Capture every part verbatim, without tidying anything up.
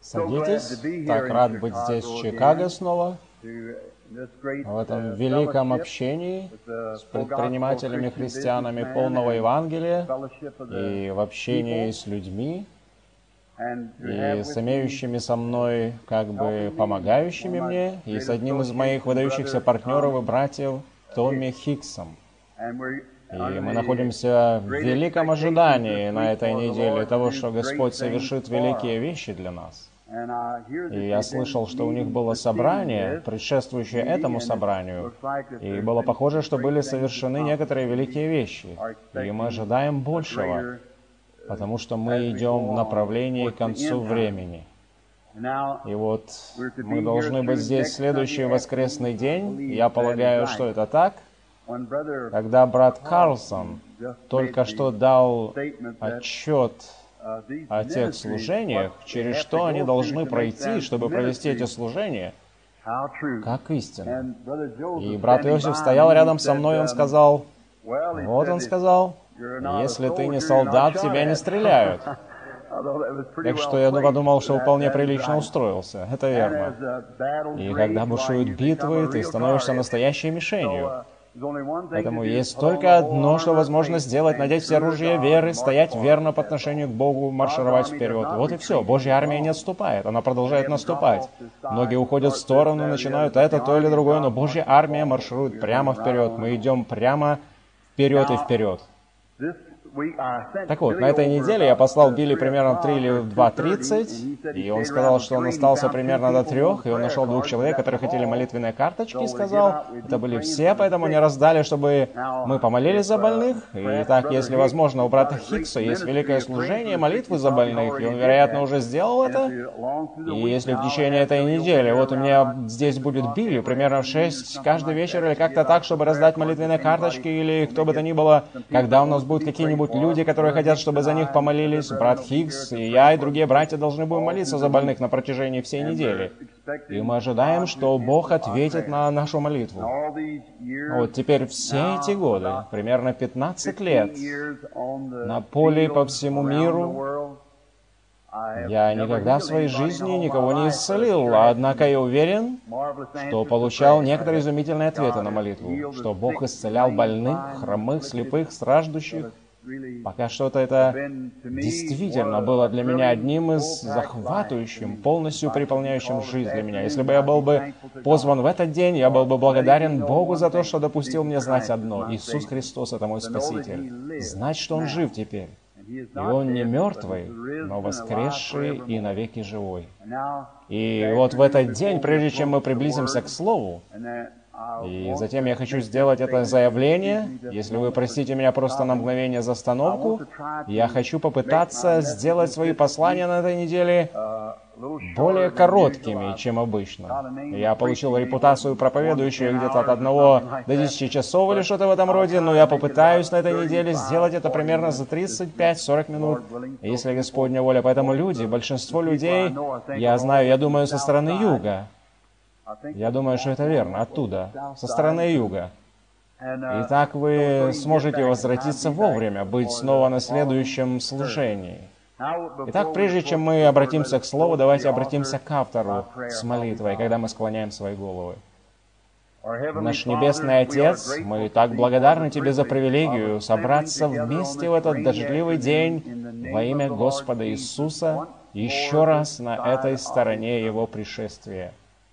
Садитесь. Так рад быть здесь, в Чикаго снова, в этом великом общении с предпринимателями-христианами полного Евангелия и в общении с людьми, и с имеющими со мной, как бы, помогающими мне, и с одним из моих выдающихся партнеров и братьев, Томми Хиксом. И мы находимся в великом ожидании на этой неделе того, что Господь совершит великие вещи для нас. И я слышал, что у них было собрание, предшествующее этому собранию, и было похоже, что были совершены некоторые великие вещи. И мы ожидаем большего, потому что мы идем в направлении к концу времени. И вот мы должны быть здесь в следующий воскресный день. Я полагаю, что это так. Когда брат Карлсон только что дал отчет о тех служениях, через что они должны пройти, чтобы провести эти служения, как истина. И брат Иосиф стоял рядом со мной, и он сказал, вот он сказал, если ты не солдат, тебя не стреляют. Так что я подумал, что вполне прилично устроился. Это верно. И когда бушуют битвы, ты становишься настоящей мишенью. Поэтому есть только одно, что возможно сделать: надеть все оружие веры, стоять верно по отношению к Богу, маршировать вперед. Вот и все. Божья армия не отступает, она продолжает наступать. Многие уходят в сторону, начинают это, то или другое, но Божья армия марширует прямо вперед. Мы идем прямо вперед и вперед. Так вот, на этой неделе я послал Билли примерно в три или в два тридцать, и он сказал, что он остался примерно до трех, и он нашел двух человек, которые хотели молитвенные карточки, и сказал, это были все, поэтому они раздали, чтобы мы помолились за больных. И так, если возможно, у брата Хикса есть великое служение молитвы за больных, и он, вероятно, уже сделал это. И если в течение этой недели, вот у меня здесь будет Билли, примерно в шесть каждый вечер, или как-то так, чтобы раздать молитвенные карточки, или кто бы то ни было, когда у нас будут какие-нибудь люди, которые хотят, чтобы за них помолились, брат Хиггс, и я, и другие братья должны будем молиться за больных на протяжении всей недели. И мы ожидаем, что Бог ответит на нашу молитву. Вот теперь все эти годы, примерно пятнадцать лет, на поле по всему миру, я никогда в своей жизни никого не исцелил, однако я уверен, что получал некоторые изумительные ответы на молитву, что Бог исцелял больных, хромых, слепых, страждущих. Пока что-то это действительно было для меня одним из захватывающим, полностью переполняющим жизнь для меня. Если бы я был бы позван в этот день, я был бы благодарен Богу за то, что допустил мне знать одно: Иисус Христос — это мой Спаситель. Знать, что Он жив теперь. И Он не мертвый, но воскресший и навеки живой. И вот в этот день, прежде чем мы приблизимся к Слову, и затем я хочу сделать это заявление. Если вы простите меня просто на мгновение за остановку, я хочу попытаться сделать свои послания на этой неделе более короткими, чем обычно. Я получил репутацию проповедующего где-то от одного до десяти часов или что-то в этом роде, но я попытаюсь на этой неделе сделать это примерно за тридцать пять сорок минут, если Господня воля. Поэтому люди, большинство людей, я знаю, я думаю, со стороны юга. Я думаю, что это верно, оттуда, со стороны юга. И так вы сможете возвратиться вовремя, быть снова на следующем служении. Итак, прежде чем мы обратимся к Слову, давайте обратимся к автору с молитвой, когда мы склоняем свои головы. Наш Небесный Отец, мы так благодарны Тебе за привилегию собраться вместе в этот дождливый день во имя Господа Иисуса еще раз на этой стороне Его пришествия.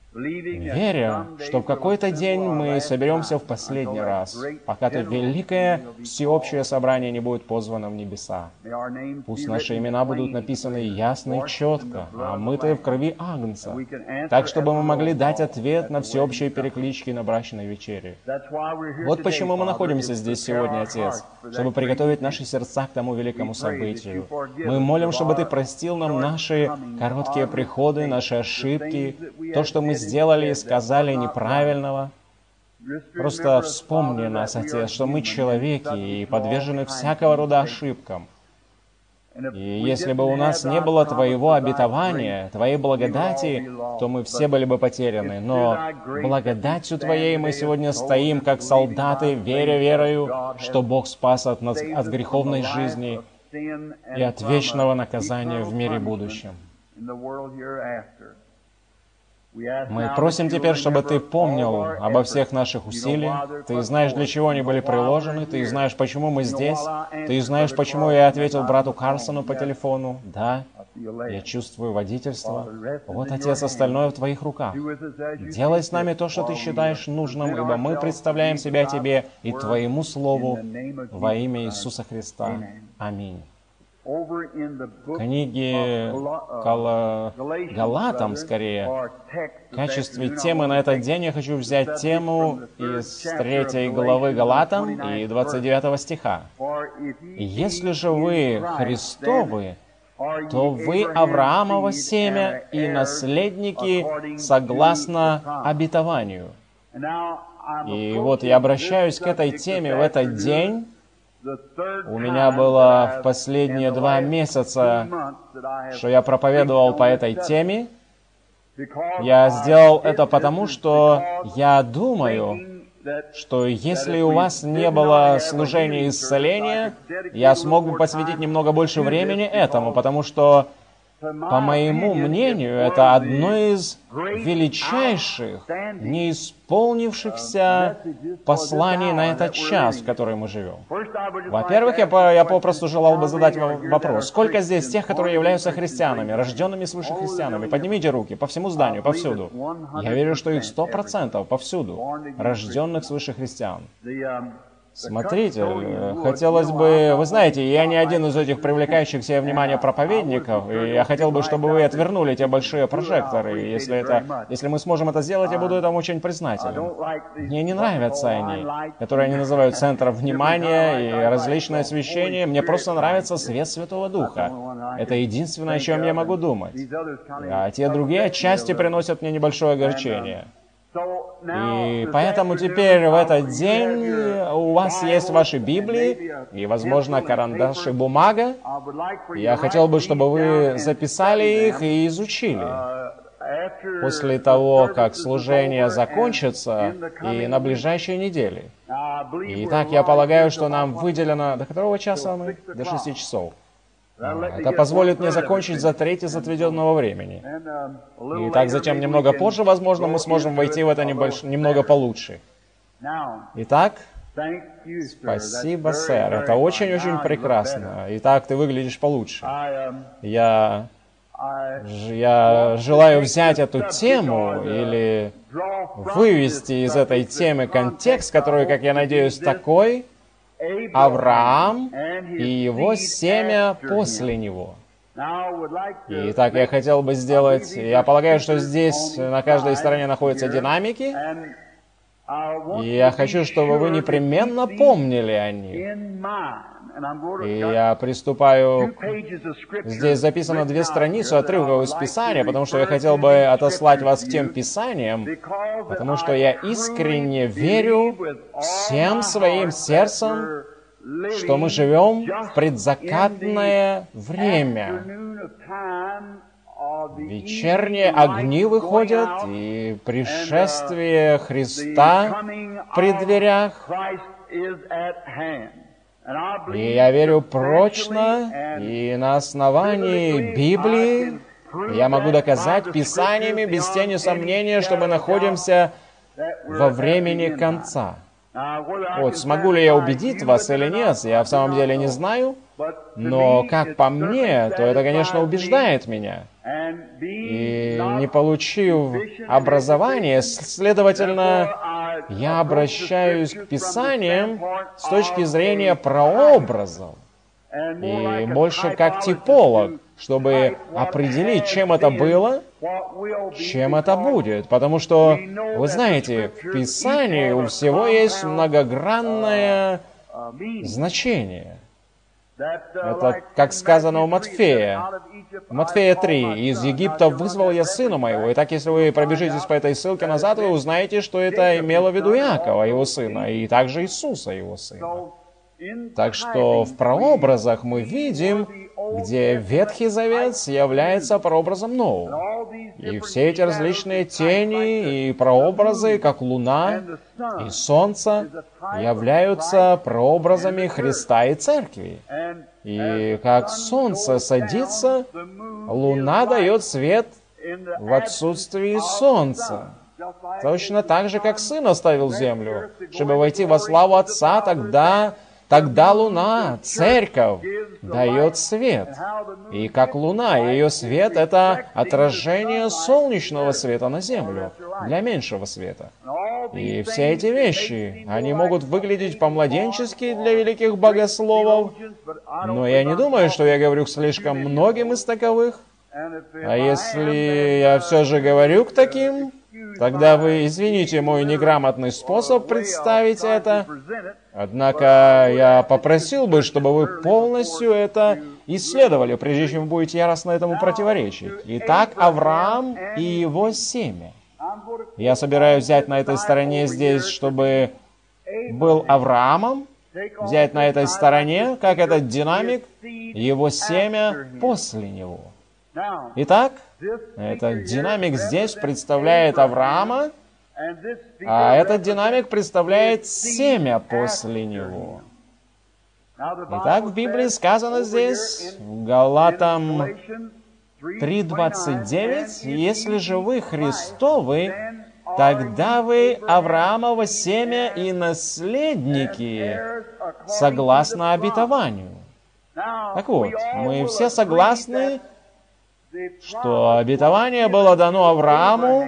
Веря, что в какой-то день мы соберемся в последний раз, пока то великое всеобщее собрание не будет позвано в небеса. Пусть наши имена будут написаны ясно и четко, омытые в крови Агнца, так, чтобы мы могли дать ответ на всеобщие переклички на брачной вечере. Вот почему мы находимся здесь сегодня, Отец, чтобы приготовить наши сердца к тому великому событию. Мы молим, чтобы Ты простил нам наши короткие приходы, наши ошибки, то, что мы сделали и сказали неправильного. Просто вспомни нас, Отец, что мы человеки и подвержены всякого рода ошибкам. И если бы у нас не было Твоего обетования, Твоей благодати, то мы все были бы потеряны. Но благодатью Твоей мы сегодня стоим, как солдаты, веря верою, что Бог спас от нас от греховной жизни и от вечного наказания в мире будущем. Мы просим теперь, чтобы Ты помнил обо всех наших усилиях. Ты знаешь, для чего они были приложены. Ты знаешь, почему мы здесь. Ты знаешь, почему я ответил брату Карлсону по телефону. Да, я чувствую водительство. Вот, Отец, остальное в Твоих руках. Делай с нами то, что Ты считаешь нужным, ибо мы представляем себя Тебе и Твоему Слову во имя Иисуса Христа. Аминь. В книге Гала... Галатам, скорее, в качестве темы на этот день я хочу взять тему из третьей главы Галатам и двадцать девятого стиха. «Если же вы Христовы, то вы Авраамово семя и наследники согласно обетованию». И вот я обращаюсь к этой теме в этот день. У меня было в последние два месяца, что я проповедовал по этой теме. Я сделал это потому, что я думаю, что если у вас не было служения исцеления, я смог бы посвятить немного больше времени этому, потому что, по моему мнению, это одно из величайших, неисполнившихся посланий на этот час, в который мы живем. Во-первых, я, по, я попросту желал бы задать вам вопрос. Сколько здесь тех, которые являются христианами, рожденными свыше христианами? Поднимите руки по всему зданию, повсюду. Я верю, что их сто процентов повсюду, рожденных свыше христиан. Смотрите, хотелось бы... Вы знаете, я не один из этих привлекающих себе внимание проповедников, и я хотел бы, чтобы вы отвернули те большие прожекторы. И если, это, если мы сможем это сделать, я буду этому очень признателен. Мне не нравятся они, которые они называют центром внимания и различное освещение. Мне просто нравится свет Святого Духа. Это единственное, о чем я могу думать. А те другие отчасти приносят мне небольшое огорчение. И поэтому теперь в этот день у вас есть ваши Библии и, возможно, карандаш и бумага. Я хотел бы, чтобы вы записали их и изучили. После того, как служение закончится и на ближайшей неделе. Итак, я полагаю, что нам выделено... До которого часа мы? До шести часов. Это позволит мне закончить за треть из отведенного времени. И так затем немного позже, возможно, мы сможем войти в это небольш... немного получше. Итак, спасибо, сэр. Это очень-очень прекрасно. Итак, ты выглядишь получше. Я... Я желаю взять эту тему или вывести из этой темы контекст, который, как я надеюсь, такой... Авраам и его семя после него. Итак, я хотел бы сделать... Я полагаю, что здесь на каждой стороне находятся динамики. И я хочу, чтобы вы непременно помнили о них. И я приступаю... Здесь записано две страницы отрывков из Писания, потому что я хотел бы отослать вас к тем Писаниям, потому что я искренне верю всем своим сердцем, что мы живем в предзакатное время. Вечерние огни выходят, и пришествие Христа при дверях. И я верю прочно, и на основании Библии я могу доказать Писаниями без тени сомнения, что мы находимся во времени конца. Вот, смогу ли я убедить вас или нет, я в самом деле не знаю, но как по мне, то это, конечно, убеждает меня. И не получив образование, следовательно, я обращаюсь к Писаниям с точки зрения прообразов. И больше как типолог, чтобы определить, чем это было, чем это будет. Потому что, вы знаете, в Писании у всего есть многогранное значение. Это, как сказано у Матфея. Матфея три. «Из Египта вызвал я сына моего». Итак, если вы пробежитесь по этой ссылке назад, вы узнаете, что это имело в виду Иакова, его сына, и также Иисуса, его сына. Так что в прообразах мы видим, где Ветхий Завет является прообразом Нового. И все эти различные тени и прообразы, как луна и солнце, являются прообразами Христа и Церкви. И как солнце садится, луна дает свет в отсутствии солнца. Точно так же, как Сын оставил землю, чтобы войти во славу Отца, тогда, тогда луна, Церковь, дает свет. И как луна, ее свет — это отражение солнечного света на землю, для меньшего света. И все эти вещи, они могут выглядеть по-младенчески для великих богословов, но я не думаю, что я говорю к слишком многим из таковых. А если я все же говорю к таким, тогда вы извините мой неграмотный способ представить это. Однако я попросил бы, чтобы вы полностью это исследовали, прежде чем будете яростно этому противоречить. Итак, Авраам и его семя. Я собираюсь взять на этой стороне здесь, чтобы был Авраамом, взять на этой стороне, как этот динамик, его семя после него. Итак, этот динамик здесь представляет Авраама, а этот динамик представляет семя после него. Итак, в Библии сказано здесь, в Галатам три двадцать девять, «Если же вы Христовы, тогда вы Авраамово семя и наследники, согласно обетованию». Так вот, мы все согласны, что обетование было дано Аврааму,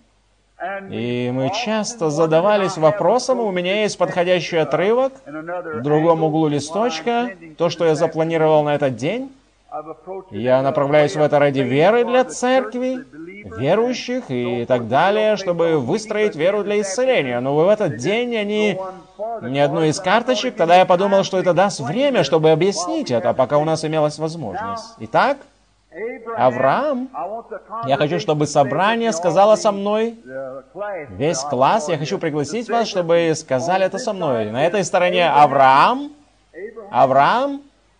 и мы часто задавались вопросом, у меня есть подходящий отрывок в другом углу листочка, то, что я запланировал на этот день. Я направляюсь в это ради веры для церкви, верующих и так далее, чтобы выстроить веру для исцеления. Но в этот день они ни одной из карточек, тогда я подумал, что это даст время, чтобы объяснить это, пока у нас имелась возможность. Итак, Авраам, я хочу, чтобы собрание сказало со мной, весь класс, я хочу пригласить вас, чтобы сказали это со мной. На этой стороне Авраам, Авраам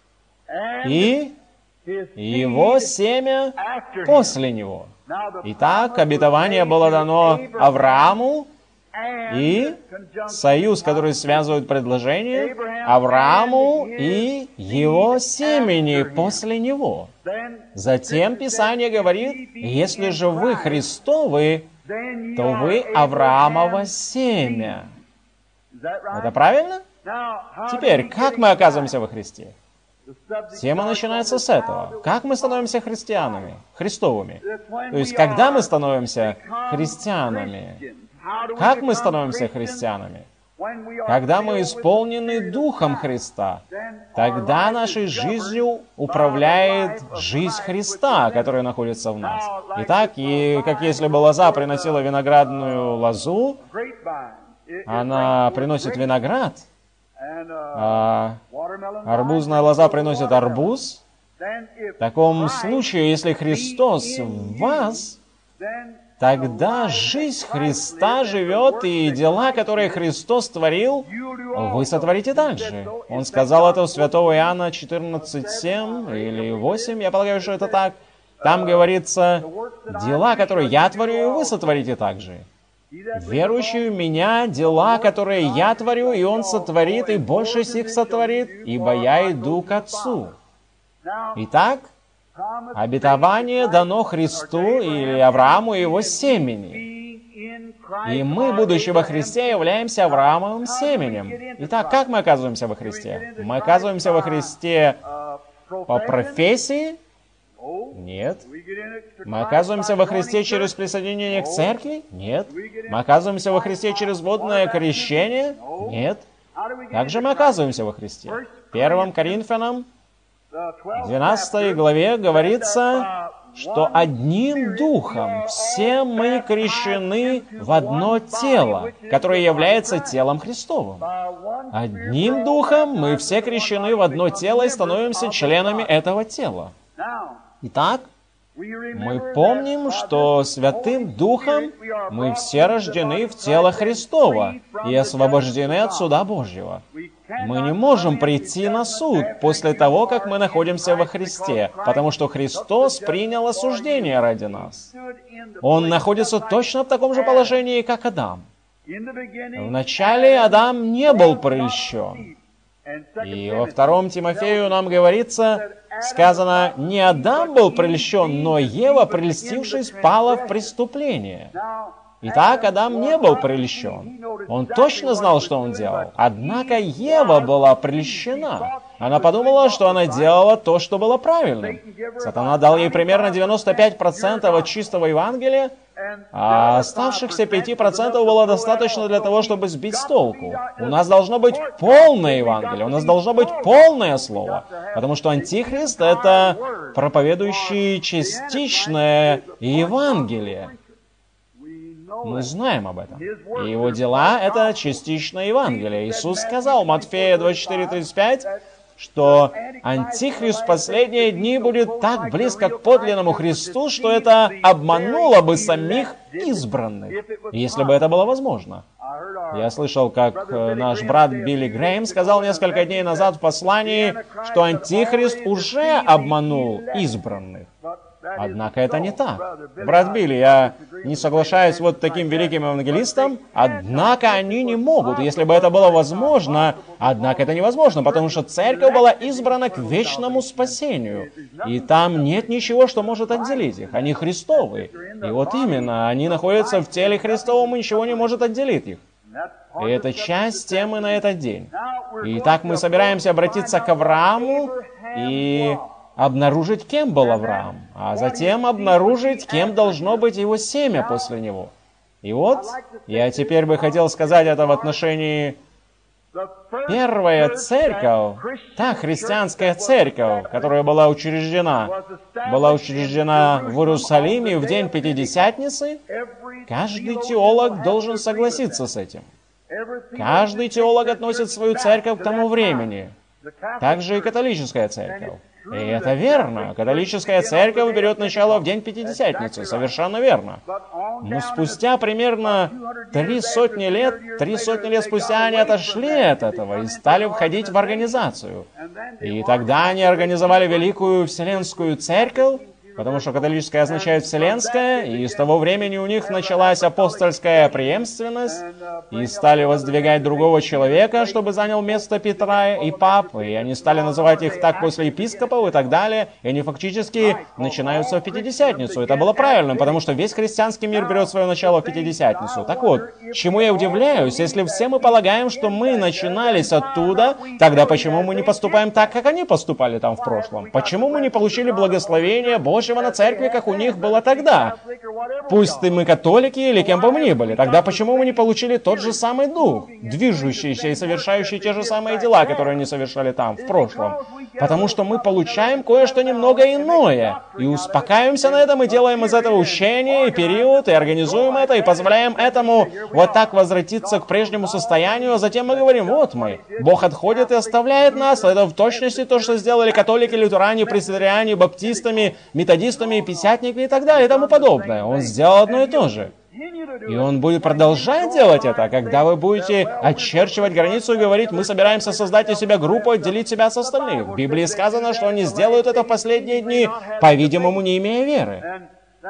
и его семя после него. Итак, обетование было дано Аврааму, и союз, который связывает предложение, Аврааму и его семени после него. Затем Писание говорит, если же вы Христовы, то вы Авраамово семя. Это правильно? Теперь, как мы оказываемся во Христе? Тема начинается с этого. Как мы становимся христианами, Христовыми? То есть, когда мы становимся христианами? Как мы становимся христианами? Когда мы исполнены Духом Христа, тогда нашей жизнью управляет жизнь Христа, которая находится в нас. Итак, и как если бы лоза приносила виноградную лозу, она приносит виноград, а арбузная лоза приносит арбуз. В таком случае, если Христос в вас, тогда жизнь Христа живет, и дела, которые Христос творил, вы сотворите также. Он сказал это у святого Иоанна четырнадцать семь или восемь, я полагаю, что это так. Там говорится, дела, которые я творю, и вы сотворите также. Верующий в Меня, дела, которые я творю, и Он сотворит, и больше сих сотворит, ибо я иду к Отцу. Итак, обетование дано Христу или Аврааму и его семени. И мы, будучи во Христе, являемся Авраамовым семенем. Итак, как мы оказываемся во Христе? Мы оказываемся во Христе по профессии? Нет. Мы оказываемся во Христе через присоединение к церкви? Нет. Мы оказываемся во Христе через водное крещение? Нет. Как же мы оказываемся во Христе? Первым Коринфянам, в двенадцатой главе говорится, что одним духом все мы крещены в одно тело, которое является телом Христовым. Одним духом мы все крещены в одно тело и становимся членами этого тела. Итак, мы помним, что Святым Духом мы все рождены в тело Христово и освобождены от суда Божьего. Мы не можем прийти на суд после того, как мы находимся во Христе, потому что Христос принял осуждение ради нас. Он находится точно в таком же положении, как Адам. Вначале Адам не был прельщен. И во втором Тимофею нам говорится, сказано, не Адам был прельщен, но Ева, прельстившись, пала в преступление. Итак, Адам не был прельщен. Он точно знал, что он делал. Однако Ева была прельщена. Она подумала, что она делала то, что было правильным. Сатана дал ей примерно девяносто пять процентов от чистого Евангелия, а оставшихся пять процентов было достаточно для того, чтобы сбить с толку. У нас должно быть полное Евангелие, у нас должно быть полное Слово, потому что Антихрист — это проповедующий частичное Евангелие. Мы знаем об этом. И его дела — это частичное Евангелие. Иисус сказал в Матфея двадцать четыре тридцать пять, что Антихрист в последние дни будет так близко к подлинному Христу, что это обмануло бы самих избранных, если бы это было возможно. Я слышал, как наш брат Билли Грэйм сказал несколько дней назад в послании, что Антихрист уже обманул избранных. Однако это не так. Брат Билли, я не соглашаюсь вот таким великим евангелистом, однако они не могут, если бы это было возможно, однако это невозможно, потому что церковь была избрана к вечному спасению, и там нет ничего, что может отделить их. Они Христовы. И вот именно, они находятся в теле Христовом, и ничего не может отделить их. И это часть темы на этот день. Итак, мы собираемся обратиться к Аврааму и обнаружить, кем был Авраам, а затем обнаружить, кем должно быть его семя после него. И вот, я теперь бы хотел сказать это в отношении первая церковь, та христианская церковь, которая была учреждена, была учреждена в Иерусалиме в день Пятидесятницы. Каждый теолог должен согласиться с этим. Каждый теолог относит свою церковь к тому времени. Также и католическая церковь. И это верно. Католическая церковь берет начало в день Пятидесятницы. Совершенно верно. Но спустя примерно три сотни лет, три сотни лет спустя они отошли от этого и стали входить в организацию. И тогда они организовали Великую Вселенскую Церковь, потому что католическое означает «вселенское», и с того времени у них началась апостольская преемственность, и стали воздвигать другого человека, чтобы занял место Петра и пап, и они стали называть их так после епископов и так далее, и они фактически начинаются в Пятидесятницу. Это было правильно, потому что весь христианский мир берет свое начало в Пятидесятницу. Так вот, чему я удивляюсь, если все мы полагаем, что мы начинались оттуда, тогда почему мы не поступаем так, как они поступали там в прошлом? Почему мы не получили благословение Божьего на церкви, как у них было тогда? Пусть и мы католики или кем бы мы ни были, тогда почему мы не получили тот же самый дух, движущийся и совершающий те же самые дела, которые они совершали там в прошлом? Потому что мы получаем кое-что немного иное, и успокаиваемся на этом, и делаем из этого учение, и период, и организуем это, и позволяем этому вот так возвратиться к прежнему состоянию, а затем мы говорим, вот мы, Бог отходит и оставляет нас, это в точности то, что сделали католики, лютеране, пресвитериане, баптистами, методистами, пятидесятниками и так далее, и тому подобное. Он сделал одно и то же. И он будет продолжать делать это, когда вы будете очерчивать границу и говорить, мы собираемся создать из себя группу, отделить себя от остальных. В Библии сказано, что они сделают это в последние дни, по-видимому, не имея веры.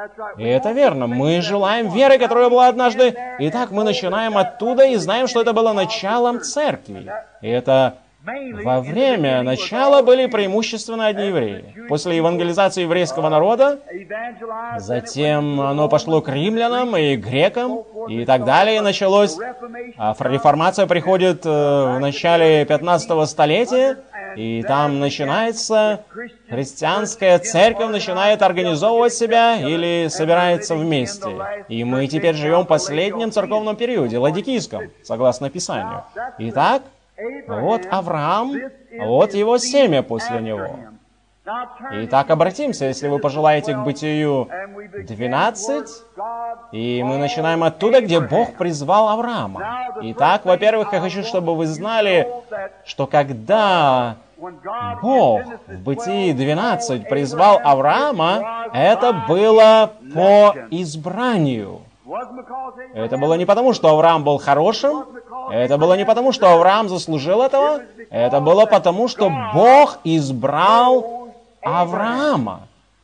И это верно. Мы желаем веры, которая была однажды. Итак, мы начинаем оттуда и знаем, что это было началом церкви. И это во время начала были преимущественно одни евреи. После евангелизации еврейского народа, затем оно пошло к римлянам и грекам, и так далее началось. А реформация приходит в начале пятнадцатого столетия, и там начинается христианская церковь, начинает организовывать себя или собирается вместе. И мы теперь живем в последнем церковном периоде, ладикийском, согласно Писанию. Итак, вот Авраам, вот его семя после него. Итак, обратимся, если вы пожелаете, к Бытию двенадцать, и мы начинаем оттуда, где Бог призвал Авраама. Итак, во-первых, я хочу, чтобы вы знали, что когда Бог в Бытии двенадцать призвал Авраама, это было по избранию. Это было не потому, что Авраам был хорошим. Это было не потому, что Авраам заслужил этого. Это было потому, что Бог избрал Авраама.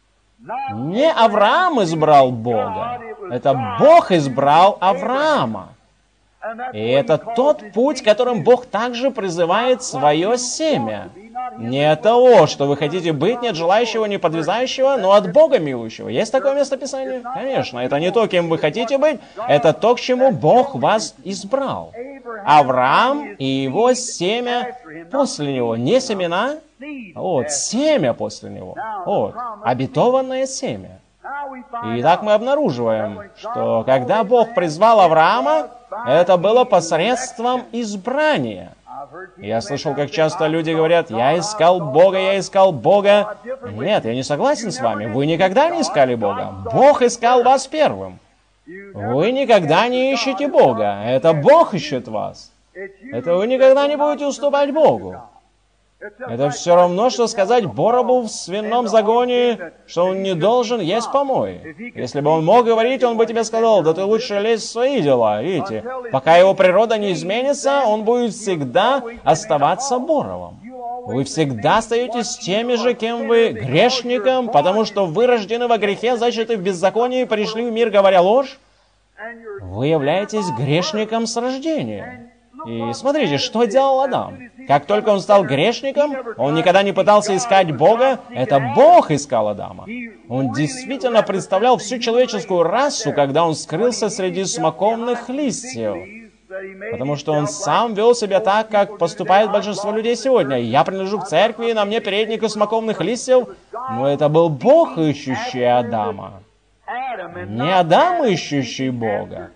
Не Авраам избрал Бога. Это Бог избрал Авраама. И это тот путь, которым Бог также призывает свое семя. Не от того, что вы хотите быть, нет желающего, не подвязающего, но от Бога милующего. Есть такое местописание? Конечно. Это не то, кем вы хотите быть, это то, к чему Бог вас избрал. Авраам и его семя после него. Не семена, вот, семя после него. Вот, обетованное семя. И так мы обнаруживаем, что когда Бог призвал Авраама, это было посредством избрания. Я слышал, как часто люди говорят: «Я искал Бога, я искал Бога». Нет, я не согласен с вами. Вы никогда не искали Бога. Бог искал вас первым. Вы никогда не ищете Бога. Это Бог ищет вас. Это вы никогда не будете уступать Богу. Это все равно, что сказать боробу в свином загоне, что он не должен есть помой. Если бы он мог говорить, он бы тебе сказал: да ты лучше лезь в свои дела. Видите, пока его природа не изменится, он будет всегда оставаться боровом. Вы всегда остаетесь теми же, кем вы, грешником, потому что вы рождены во грехе, зачаты в беззаконии, пришли в мир, говоря ложь. Вы являетесь грешником с рождения. И смотрите, что делал Адам. Как только он стал грешником, он никогда не пытался искать Бога. Это Бог искал Адама. Он действительно представлял всю человеческую расу, когда он скрылся среди смоковных листьев. Потому что он сам вел себя так, как поступает большинство людей сегодня. Я принадлежу к церкви, на мне передник из смоковных листьев. Но это был Бог, ищущий Адама. Не Адам, ищущий Бога.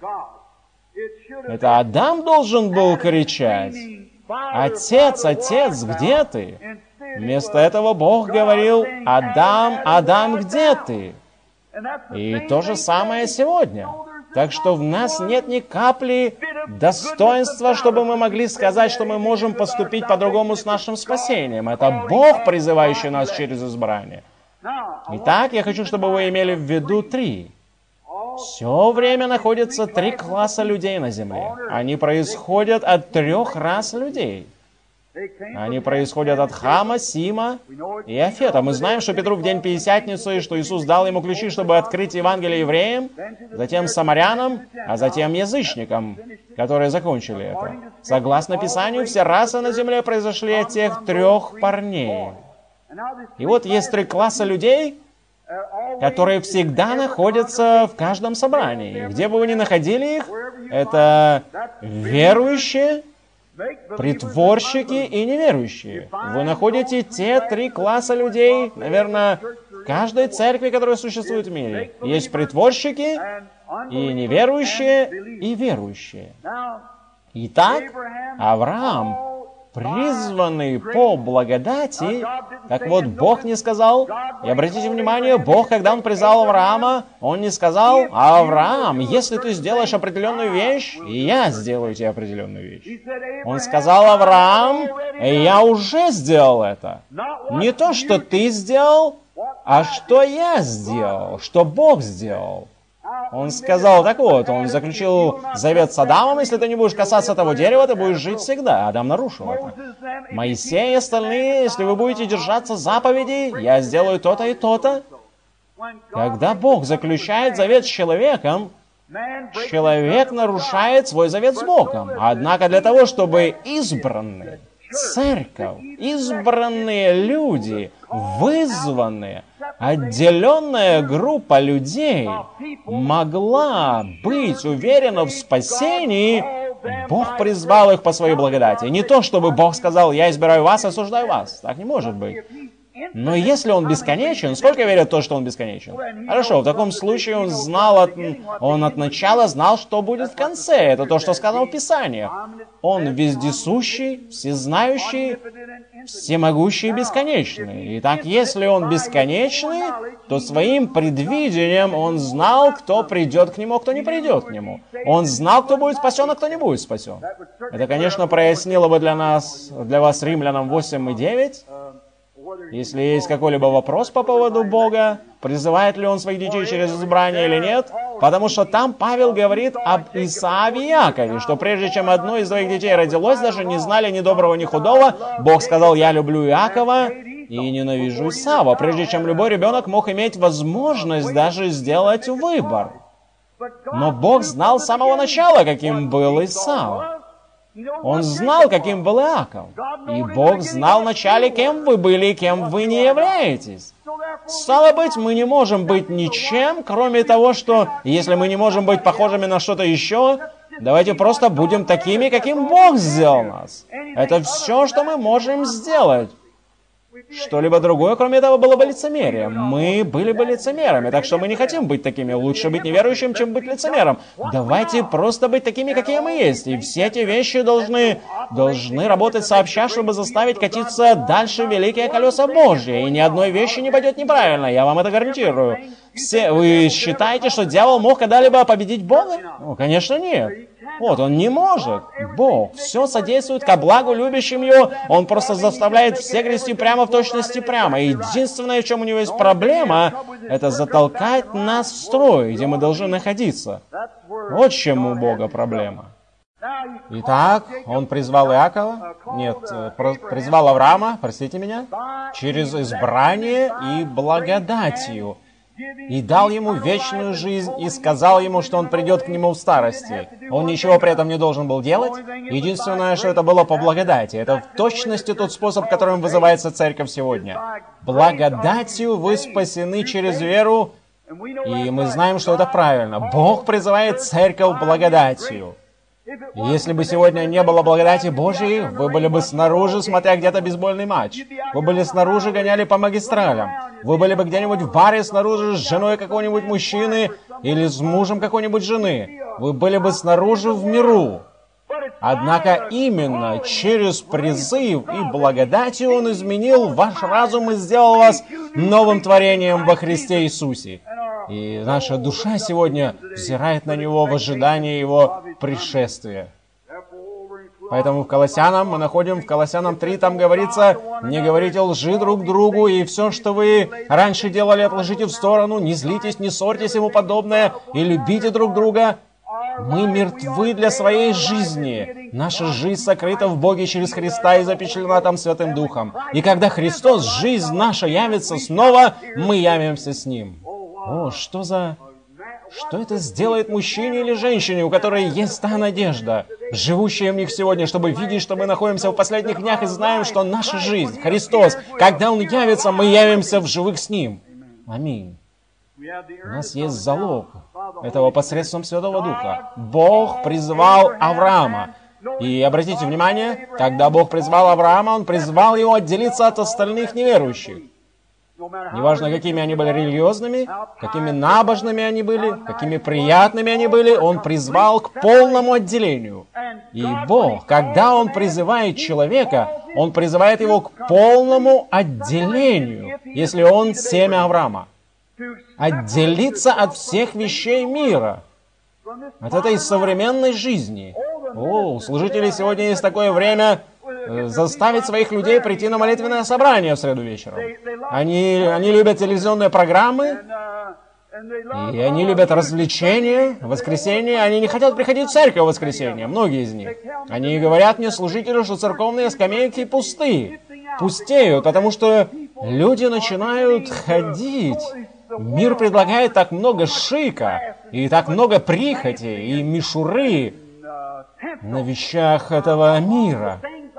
Это Адам должен был кричать: «Отец, отец, где ты?» Вместо этого Бог говорил: «Адам, Адам, где ты?» И то же самое сегодня. Так что в нас нет ни капли достоинства, чтобы мы могли сказать, что мы можем поступить по-другому с нашим спасением. Это Бог, призывающий нас через избрание. Итак, я хочу, чтобы вы имели в виду три. Все время находятся три класса людей на земле. Они происходят от трех рас людей. Они происходят от Хама, Сима и Афета. Мы знаем, что Петру в день Пятидесятницы, что Иисус дал ему ключи, чтобы открыть Евангелие евреям, затем самарянам, а затем язычникам, которые закончили это. Согласно Писанию, все расы на земле произошли от тех трех парней. И вот есть три класса людей, которые всегда находятся в каждом собрании. Где бы вы ни находили их, это верующие, притворщики и неверующие. Вы находите те три класса людей, наверное, в каждой церкви, которая существует в мире. Есть притворщики, и неверующие, и верующие. Итак, Авраам, призванный по благодати, так вот, Бог не сказал, и обратите внимание, Бог, когда Он призвал Авраама, Он не сказал: «Авраам, если ты сделаешь определенную вещь, и я сделаю тебе определенную вещь». Он сказал: «Авраам, я уже сделал это». Не то, что ты сделал, а что я сделал, что Бог сделал. Он сказал: так вот, он заключил завет с Адамом: если ты не будешь касаться того дерева, ты будешь жить всегда. Адам нарушил это. Моисей и остальные: если вы будете держаться заповедей, я сделаю то-то и то-то. Когда Бог заключает завет с человеком, человек нарушает свой завет с Богом. Однако для того, чтобы избранные, церковь, избранные люди, вызванные, отделенная группа людей могла быть уверена в спасении, Бог призвал их по своей благодати. Не то, чтобы Бог сказал: «Я избираю вас, осуждаю вас». Так не может быть. Но если Он бесконечен, сколько верят в то, что Он бесконечен? Хорошо, в таком случае Он знал, от, Он от начала знал, что будет в конце. Это то, что сказано в Писании. Он вездесущий, всезнающий, всемогущий и бесконечный. Итак, если Он бесконечный, то своим предвидением Он знал, кто придет к Нему, а кто не придет к Нему. Он знал, кто будет спасен, а кто не будет спасен. Это, конечно, прояснило бы для нас, для вас, Римлянам восемь и девять. Если есть какой-либо вопрос по поводу Бога, призывает ли Он своих детей через избрание или нет, Потому что там Павел говорит об Исааве и Иакове, что прежде чем одно из двоих детей родилось, даже не знали ни доброго, ни худого. Бог сказал: «Я люблю Иакова и ненавижу Исаава», прежде чем любой ребенок мог иметь возможность даже сделать выбор. Но Бог знал с самого начала, каким был Исав. Он знал, каким был Иаков. И Бог знал вначале, кем вы были и кем вы не являетесь. Стало быть, мы не можем быть ничем, кроме того, что, если мы не можем быть похожими на что-то еще, давайте просто будем такими, каким Бог сделал нас. Это все, что мы можем сделать. Что-либо другое, кроме этого, было бы лицемерием. Мы были бы лицемерами, так что мы не хотим быть такими. Лучше быть неверующим, чем быть лицемером. Давайте просто быть такими, какие мы есть. И все эти вещи должны, должны работать сообща, чтобы заставить катиться дальше великие колеса Божьи. И ни одной вещи не пойдет неправильно, я вам это гарантирую. Все, вы считаете, что дьявол мог когда-либо победить Бога? Ну, конечно, нет. Вот, он не может. Бог все содействует ко благу любящим его. Он просто заставляет все грести прямо в точности прямо. И единственное, в чем у него есть проблема, это затолкать нас в строй, где мы должны находиться. Вот в чем у Бога проблема. Итак, он призвал Иакова, нет, призвал Авраама, простите меня, через избрание и благодатью. И дал ему вечную жизнь, и сказал ему, что он придет к нему в старости. Он ничего при этом не должен был делать. Единственное, что это было по благодати. Это в точности тот способ, которым вызывается церковь сегодня. Благодатью вы спасены через веру, и мы знаем, что это правильно. Бог призывает церковь благодатью. Если бы сегодня не было благодати Божьей, вы были бы снаружи, смотря где-то бейсбольный матч. Вы были снаружи, гоняли по магистралям. Вы были бы где-нибудь в баре снаружи с женой какого-нибудь мужчины или с мужем какой-нибудь жены. Вы были бы снаружи в миру. Однако именно через призыв и благодатью Он изменил ваш разум и сделал вас новым творением во Христе Иисусе. И наша душа сегодня взирает на Него в ожидании Его пришествия. Поэтому в Колоссянам, мы находим в Колоссянам три, там говорится: «Не говорите лжи друг другу, и все, что вы раньше делали, отложите в сторону, не злитесь, не ссорьтесь и ему подобное, и любите друг друга». Мы мертвы для своей жизни. Наша жизнь сокрыта в Боге через Христа и запечатлена там Святым Духом. И когда Христос, жизнь наша, явится снова, мы явимся с Ним. О, что за... Что это сделает мужчине или женщине, у которой есть та надежда, живущая в них сегодня, чтобы видеть, что мы находимся в последних днях и знаем, что наша жизнь, Христос, когда Он явится, мы явимся в живых с Ним. Аминь. У нас есть залог этого посредством Святого Духа. Бог призвал Авраама. И обратите внимание, когда Бог призвал Авраама, Он призвал его отделиться от остальных неверующих. Неважно, какими они были религиозными, какими набожными они были, какими приятными они были, Он призвал к полному отделению. И Бог, когда Он призывает человека, Он призывает его к полному отделению, если он семя Авраама. Отделиться от всех вещей мира, от этой современной жизни. О, у служителей сегодня есть такое время э, заставить своих людей прийти на молитвенное собрание в среду вечером. Они, они любят телевизионные программы, и они любят развлечения в воскресенье. Они не хотят приходить в церковь в воскресенье, многие из них. Они говорят мне, служителю, что церковные скамейки пусты, пустеют, потому что люди начинают ходить. Мир предлагает так много шика, и так много прихоти, и мишуры на вещах этого мира.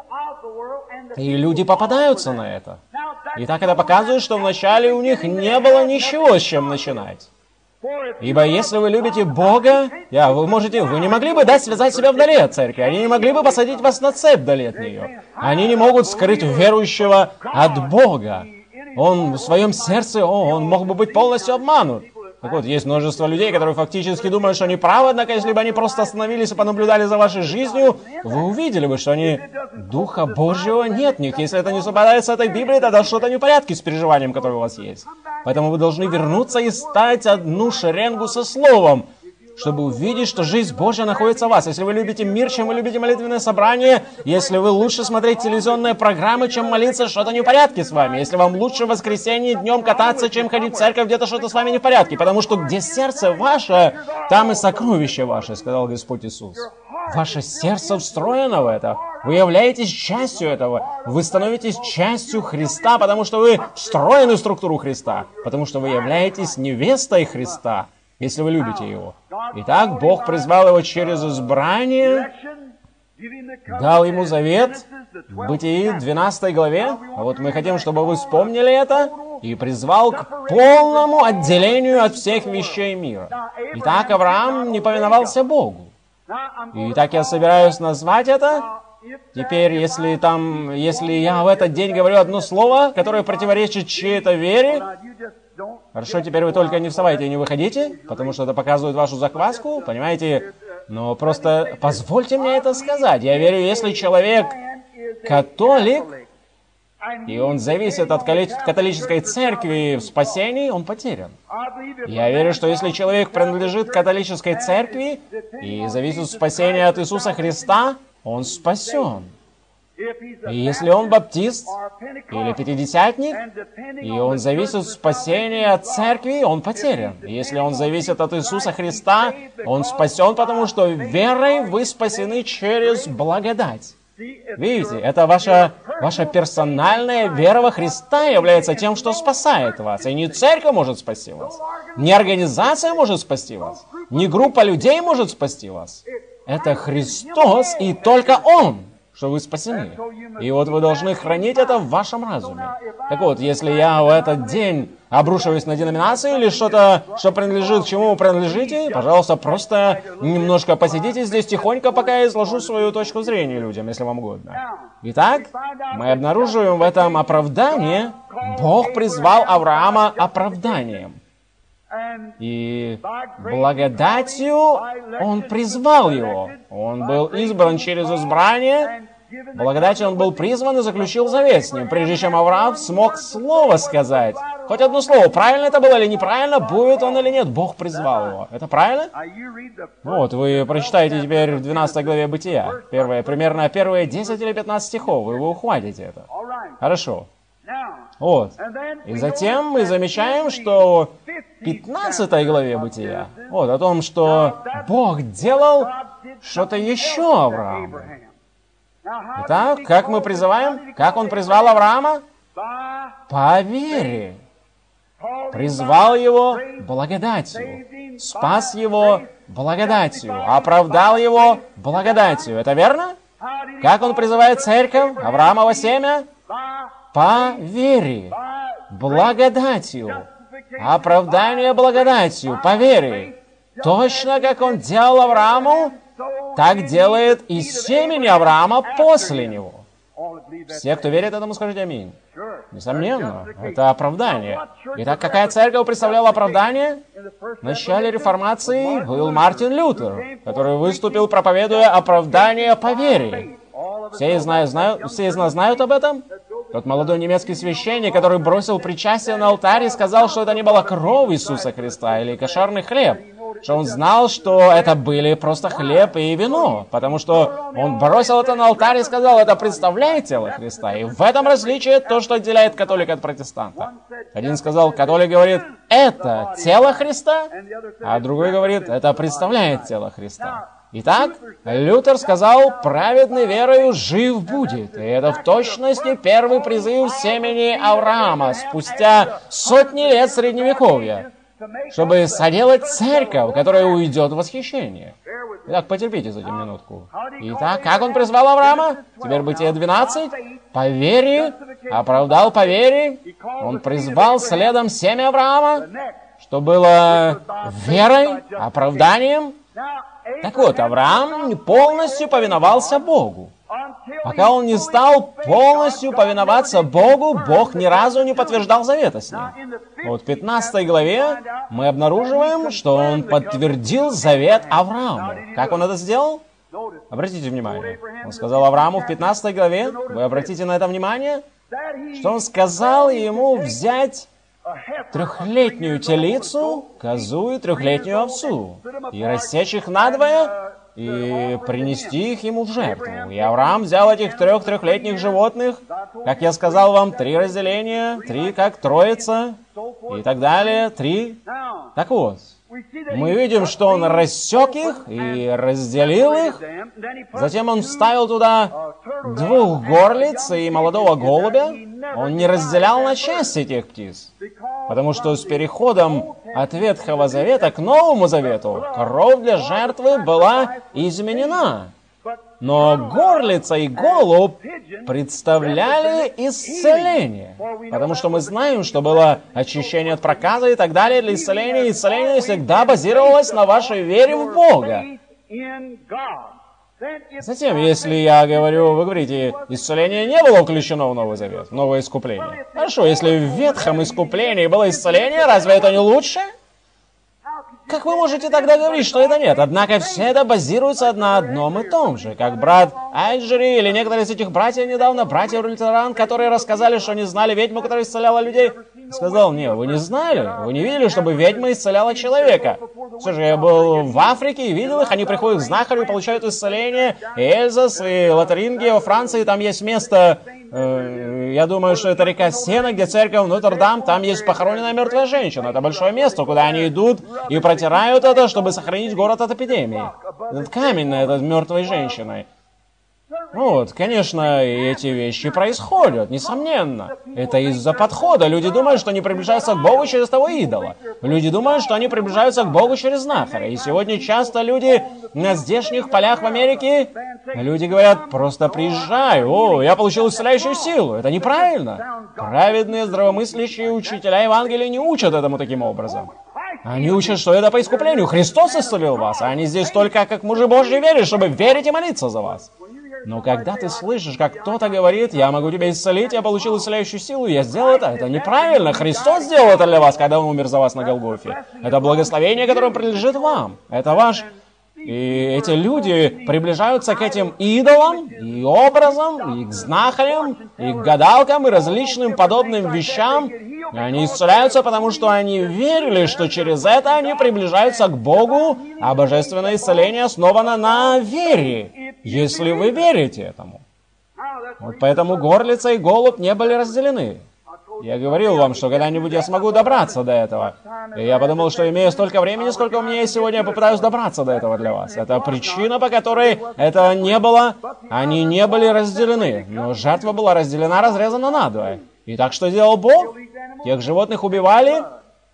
И люди попадаются на это. И так это показывает, что вначале у них не было ничего, с чем начинать. Ибо если вы любите Бога, я, вы можете, вы не могли бы дать связать себя вдали от церкви. Они не могли бы посадить вас на цепь вдали от нее. Они не могут скрыть верующего от Бога. Он в своем сердце, о, он мог бы быть полностью обманут. Так вот, есть множество людей, которые фактически думают, что они правы, однако, если бы они просто остановились и понаблюдали за вашей жизнью, вы увидели бы, что они... Духа Божьего нет в них. Если это не совпадает с этой Библией, тогда что-то не в порядке с переживанием, которое у вас есть. Поэтому вы должны вернуться и стать одну шеренгу со Словом. чтобы увидеть, что жизнь Божья находится в вас. Если вы любите мир, чем вы любите молитвенное собрание, если вы лучше смотреть телевизионные программы, чем молиться, что-то не в порядке с вами. Если вам лучше в воскресенье днем кататься, чем ходить в церковь, где-то что-то с вами не в порядке. Потому что где сердце ваше, там и сокровище ваше, сказал Господь Иисус. Ваше сердце встроено в это. Вы являетесь частью этого. Вы становитесь частью Христа, потому что вы встроены в структуру Христа. Потому что вы являетесь невестой Христа, если вы любите Его. Итак, Бог призвал его через избрание, дал ему завет в Бытии двенадцатой главе. А вот мы хотим, чтобы вы вспомнили это. И призвал к полному отделению от всех вещей мира. Итак, Авраам не повиновался Богу. И так я собираюсь назвать это. Теперь, если там, если я в этот день говорю одно слово, которое противоречит чьей-то вере, хорошо, теперь вы только не вставайте и не выходите, потому что это показывает вашу закваску, понимаете? Но просто позвольте мне это сказать. Я верю, если человек католик, и он зависит от католической церкви в спасении, он потерян. Я верю, что если человек принадлежит католической церкви и зависит от спасения от Иисуса Христа, он спасен. И если он баптист или пятидесятник, и он зависит от спасения от церкви, он потерян. И если он зависит от Иисуса Христа, он спасен, потому что верой вы спасены через благодать. Видите, это ваша, ваша персональная вера во Христа является тем, что спасает вас. И не церковь может спасти вас, не организация может спасти вас, не группа людей может спасти вас. Это Христос и только Он, что вы спасены. И вот вы должны хранить это в вашем разуме. Так вот, если я в этот день обрушиваюсь на деноминацию или что-то, что принадлежит, чему вы принадлежите, пожалуйста, просто немножко посидите здесь тихонько, пока я изложу свою точку зрения людям, если вам угодно. Итак, мы обнаруживаем в этом оправдание. Бог призвал Авраама оправданием. И благодатью Он призвал его. Он был избран через избрание. Благодатью он был призван и заключил завет с ним, прежде чем Авраам смог слово сказать. Хоть одно слово, правильно это было или неправильно, будет он или нет, Бог призвал его. Это правильно? Вот, вы прочитаете теперь в двенадцатой главе Бытия. Первые, примерно первые десять или пятнадцать стихов, и вы ухватите это. Хорошо. Вот. И затем мы замечаем, что в пятнадцатой главе Бытия, вот, о том, что Бог делал что-то еще Аврааму. Итак, как мы призываем? Как он призвал Авраама? По вере. Призвал его благодатью. Спас его благодатью. Оправдал его благодатью. Это верно? Как он призывает церковь? Авраамово семя? По вере. Благодатью. Оправдание благодатью. По вере. Точно как он делал Аврааму, так делает и семени Авраама после него. Все, кто верит этому, скажите аминь. Несомненно, это оправдание. Итак, какая церковь представляла оправдание? В начале реформации был Мартин Лютер, который выступил, проповедуя оправдание по вере. Все из нас знают, все из нас знают об этом? Тот молодой немецкий священник, который бросил причастие на алтарь и сказал, что это не была кровь Иисуса Христа или кошерный хлеб. Что он знал, что это были просто хлеб и вино, потому что он бросил это на алтарь и сказал, это представляет тело Христа. И в этом различие то, что отделяет католика от протестанта. Один сказал, католик говорит, это тело Христа, а другой говорит, это представляет тело Христа. Итак, Лютер сказал, праведный верою жив будет. И это в точности первый призыв семени Авраама спустя сотни лет Средневековья, чтобы соделать церковь, которая уйдет в восхищение. Итак, потерпите за эту минутку. Итак, как он призвал Авраама? Теперь Бытие двенадцать. По вере, оправдал по вере. Он призвал следом семя Авраама, что было верой, оправданием. Так вот, Авраам не полностью повиновался Богу. Пока он не стал полностью повиноваться Богу, Бог ни разу не подтверждал завета с ним. Вот в пятнадцатой главе мы обнаруживаем, что он подтвердил завет Аврааму. Как он это сделал? Обратите внимание. Он сказал Аврааму в пятнадцатой главе, вы обратите на это внимание, что он сказал ему взять трехлетнюю телицу, козу и трехлетнюю овцу, и рассечь их надвое, и принести их ему в жертву. И Авраам взял этих трех трехлетних животных, как я сказал вам, три разделения, три как троица, и так далее, три. Так вот, мы видим, что он рассек их и разделил их. Затем он вставил туда двух горлиц и молодого голубя. Он не разделял на части этих птиц, потому что с переходом от Ветхого Завета к Новому Завету кровь для жертвы была изменена. Но горлица и голубь представляли исцеление, потому что мы знаем, что было очищение от проказа и так далее для исцеления. Исцеление всегда базировалось на вашей вере в Бога. Затем, если я говорю, вы говорите, исцеление не было включено в Новый Завет, в новое искупление. Хорошо, если в Ветхом искуплении было исцеление, разве это не лучше? Как вы можете тогда говорить, что это нет? Однако все это базируется на одном и том же. Как брат Айджери или некоторые из этих братьев недавно, братья Лютеран, которые рассказали, что не знали ведьму, которая исцеляла людей, сказал, не, вы не знали, вы не видели, чтобы ведьма исцеляла человека. Все же, я был в Африке и видел их, они приходят к знахарю и получают исцеление. И Эльзас, и Лотарингия во Франции, там есть место, э, я думаю, что это река Сена, где церковь Нотр-Дам, там есть похороненная мертвая женщина. Это большое место, куда они идут и протирают это, чтобы сохранить город от эпидемии. Этот камень на этой мертвой женщиной. Вот, конечно, эти вещи происходят, несомненно. Это из-за подхода. Люди думают, что они приближаются к Богу через того идола. Люди думают, что они приближаются к Богу через знахаря. И сегодня часто люди на здешних полях в Америке, люди говорят, просто приезжай, о, я получил исцеляющую силу. Это неправильно. Праведные, здравомыслящие учителя Евангелия не учат этому таким образом. Они учат, что это по искуплению. Христос исцелил вас, а они здесь только как мужи Божьи верят, чтобы верить и молиться за вас. Но когда ты слышишь, как кто-то говорит, я могу тебя исцелить, я получил исцеляющую силу, я сделал это, это неправильно. Христос сделал это для вас, когда Он умер за вас на Голгофе. Это благословение, которое принадлежит вам. Это ваш... И эти люди приближаются к этим идолам, и образам, и к знахарям, и к гадалкам, и различным подобным вещам. И они исцеляются, потому что они верили, что через это они приближаются к Богу, а божественное исцеление основано на вере, если вы верите этому. Вот поэтому горлица и голубь не были разделены. Я говорил вам, что когда-нибудь я смогу добраться до этого. И я подумал, что имея столько времени, сколько у меня есть сегодня, я попытаюсь добраться до этого для вас. Это причина, по которой этого не было. Они не были разделены. Но жертва была разделена, разрезана надвое. И так что делал Бог? Тех животных убивали.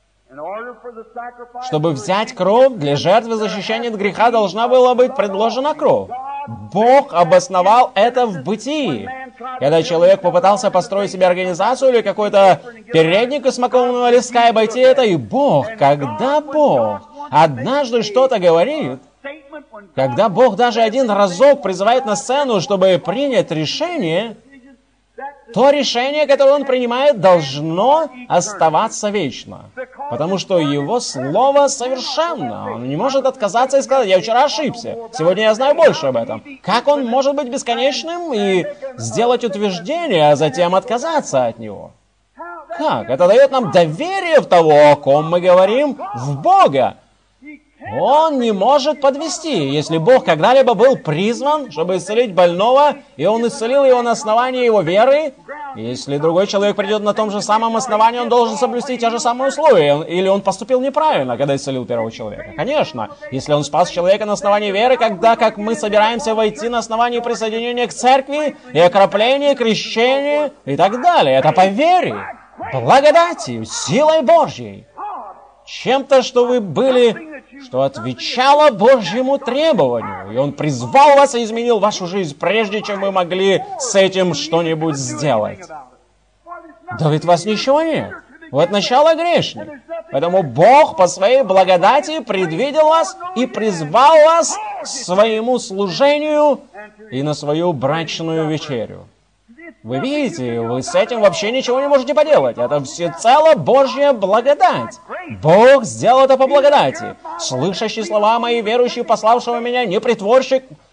Чтобы взять кровь, для жертвы защищения от греха должна была быть предложена кровь. Бог обосновал это в бытии. Когда человек попытался построить себе организацию или какой-то передник из смоковного листка и обойти это, и Бог, когда Бог однажды что-то говорит, когда Бог даже один разок призывает на сцену, чтобы принять решение, то решение, которое Он принимает, должно оставаться вечно. Потому что Его Слово совершенно. Он не может отказаться и сказать, я вчера ошибся, сегодня я знаю больше об этом. Как Он может быть бесконечным и сделать утверждение, а затем отказаться от него? Как? Это дает нам доверие в того, о ком мы говорим, в Бога. Он не может подвести. Если Бог когда-либо был призван, чтобы исцелить больного, и Он исцелил его на основании его веры, если другой человек придет на том же самом основании, он должен соблюсти те же самые условия. Или он поступил неправильно, когда исцелил первого человека. Конечно, если он спас человека на основании веры, когда как мы собираемся войти на основании присоединения к церкви, и окропления, крещения и так далее. Это по вере, благодати, силой Божьей. Чем-то, что вы были... что отвечало Божьему требованию, и Он призвал вас и изменил вашу жизнь, прежде чем вы могли с этим что-нибудь сделать. Да ведь у вас ничего нет. Вы от начала грешник. Поэтому Бог по своей благодати предвидел вас и призвал вас к своему служению и на свою брачную вечерю. Вы видите, вы с этим вообще ничего не можете поделать. Это всецело Божья благодать. Бог сделал это по благодати. Слышащий слова мои, верующий, пославшего меня, не притворщик,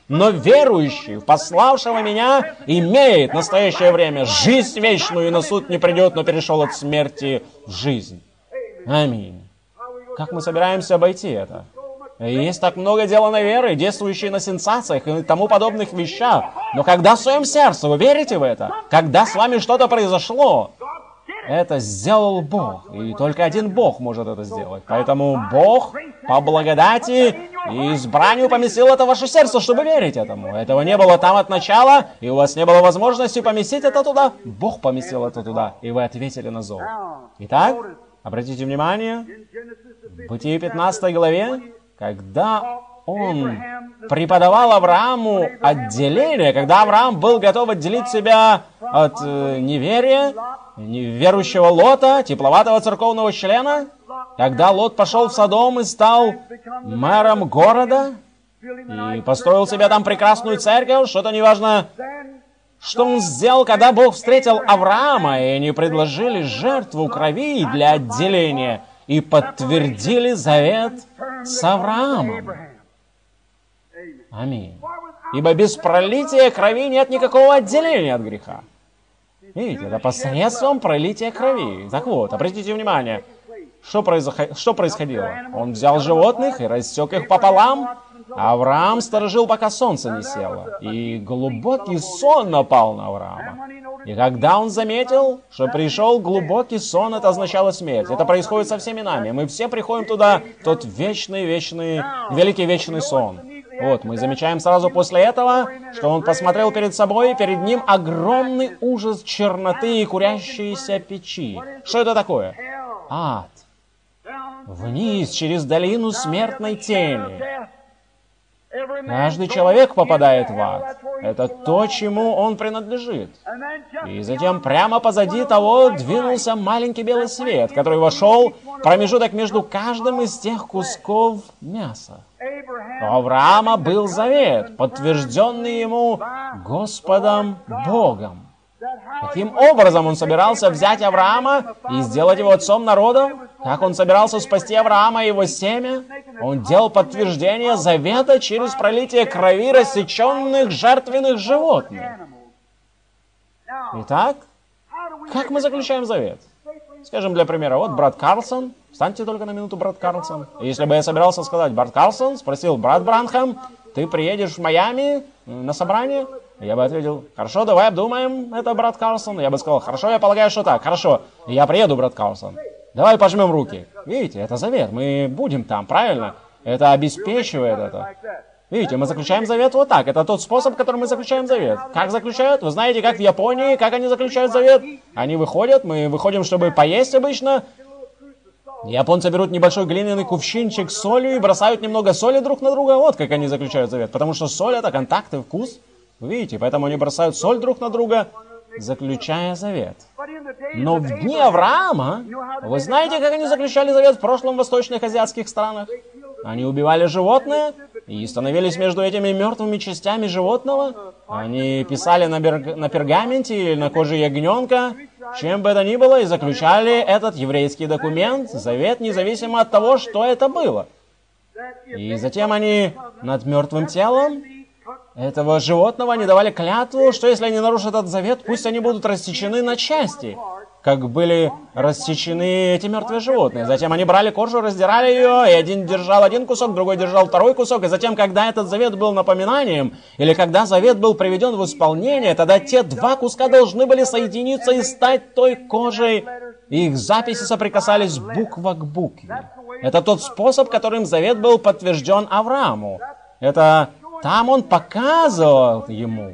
Но верующий в пославшего меня имеет в настоящее время жизнь вечную, и на суд не придет, но перешел от смерти в жизнь. Аминь. Как мы собираемся обойти это? Есть так много деланной веры, действующей на сенсациях и тому подобных вещах. Но когда в своем сердце вы верите в это, когда с вами что-то произошло, это сделал Бог. И только один Бог может это сделать. Поэтому Бог по благодати и избранию поместил это в ваше сердце, чтобы верить этому. Этого не было там от начала, и у вас не было возможности поместить это туда. Бог поместил это туда, и вы ответили на зов. Итак, обратите внимание, в Бытие пятнадцатой главе, когда он преподавал Аврааму отделение, когда Авраам был готов отделить себя от э, неверия, неверующего Лота, тепловатого церковного члена, когда Лот пошел в Содом и стал мэром города, и построил себе там прекрасную церковь, что-то неважно, что он сделал, когда Бог встретил Авраама, и они предложили жертву крови для отделения, и подтвердили завет с Авраамом. Аминь. Ибо без пролития крови нет никакого отделения от греха. Видите, это посредством пролития крови. Так вот, обратите внимание, что, произоход... что происходило. Он взял животных и рассек их пополам, а Авраам сторожил, пока солнце не село. И глубокий сон напал на Авраама. И когда он заметил, что пришел глубокий сон, это означало смерть. Это происходит со всеми нами. Мы все приходим туда, тот вечный, вечный, великий вечный сон. Вот, мы замечаем сразу после этого, что он посмотрел перед собой, и перед ним огромный ужас черноты и курящиеся печи. Что это такое? Ад. Вниз, через долину смертной тени. Каждый человек попадает в ад. Это то, чему он принадлежит. И затем прямо позади того двинулся маленький белый свет, который вошел в промежуток между каждым из тех кусков мяса. У Авраама был завет, подтвержденный ему Господом Богом. Каким образом он собирался взять Авраама и сделать его отцом народа? Как он собирался спасти Авраама и его семя? Он делал подтверждение завета через пролитие крови рассеченных жертвенных животных. Итак, как мы заключаем завет? Скажем, для примера, вот брат Карлсон. Встаньте только на минуту, брат Карлсон. Если бы я собирался сказать, брат Карлсон, спросил, брат Бранхам, ты приедешь в Майами на собрание? Я бы ответил, хорошо, давай обдумаем это, брат Карлсон. Я бы сказал, хорошо, я полагаю, что так. Хорошо, я приеду, брат Карлсон. Давай пожмем руки. Видите, это завет, мы будем там, правильно? Это обеспечивает это. Видите, мы заключаем завет вот так. Это тот способ, которым мы заключаем завет. Как заключают? Вы знаете, как в Японии, как они заключают завет? Они выходят, мы выходим, чтобы поесть обычно. Японцы берут небольшой глиняный кувшинчик с солью и бросают немного соли друг на друга. Вот как они заключают завет. Потому что соль — это контакт и вкус. Вы видите, поэтому они бросают соль друг на друга, заключая завет. Но в дни Авраама, вы знаете, как они заключали завет в прошлом восточных азиатских странах? Они убивали животное и становились между этими мертвыми частями животного. Они писали на, берг... на пергаменте или на коже ягненка, чем бы это ни было, и заключали этот еврейский документ, завет, независимо от того, что это было. И затем они над мертвым телом этого животного они давали клятву, что если они нарушат этот завет, пусть они будут рассечены на части, как были рассечены эти мертвые животные. Затем они брали кожу, раздирали ее, и один держал один кусок, другой держал второй кусок. И затем, когда этот завет был напоминанием, или когда завет был приведен в исполнение, тогда те два куска должны были соединиться и стать той кожей. И их записи соприкасались буква к букве. Это тот способ, которым завет был подтвержден Аврааму. Это... Там он показывал ему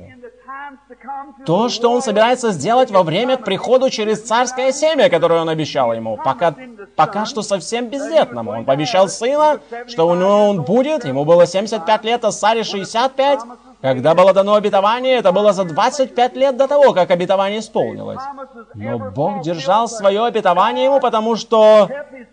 то, что он собирается сделать во время к приходу через царское семя, которое он обещал ему. Пока, пока что совсем бездетному. Он пообещал сына, что у него он будет. Ему было семьдесят пять лет, а Саре шестьдесят пять. Когда было дано обетование, это было за двадцать пять лет до того, как обетование исполнилось. Но Бог держал свое обетование ему, потому что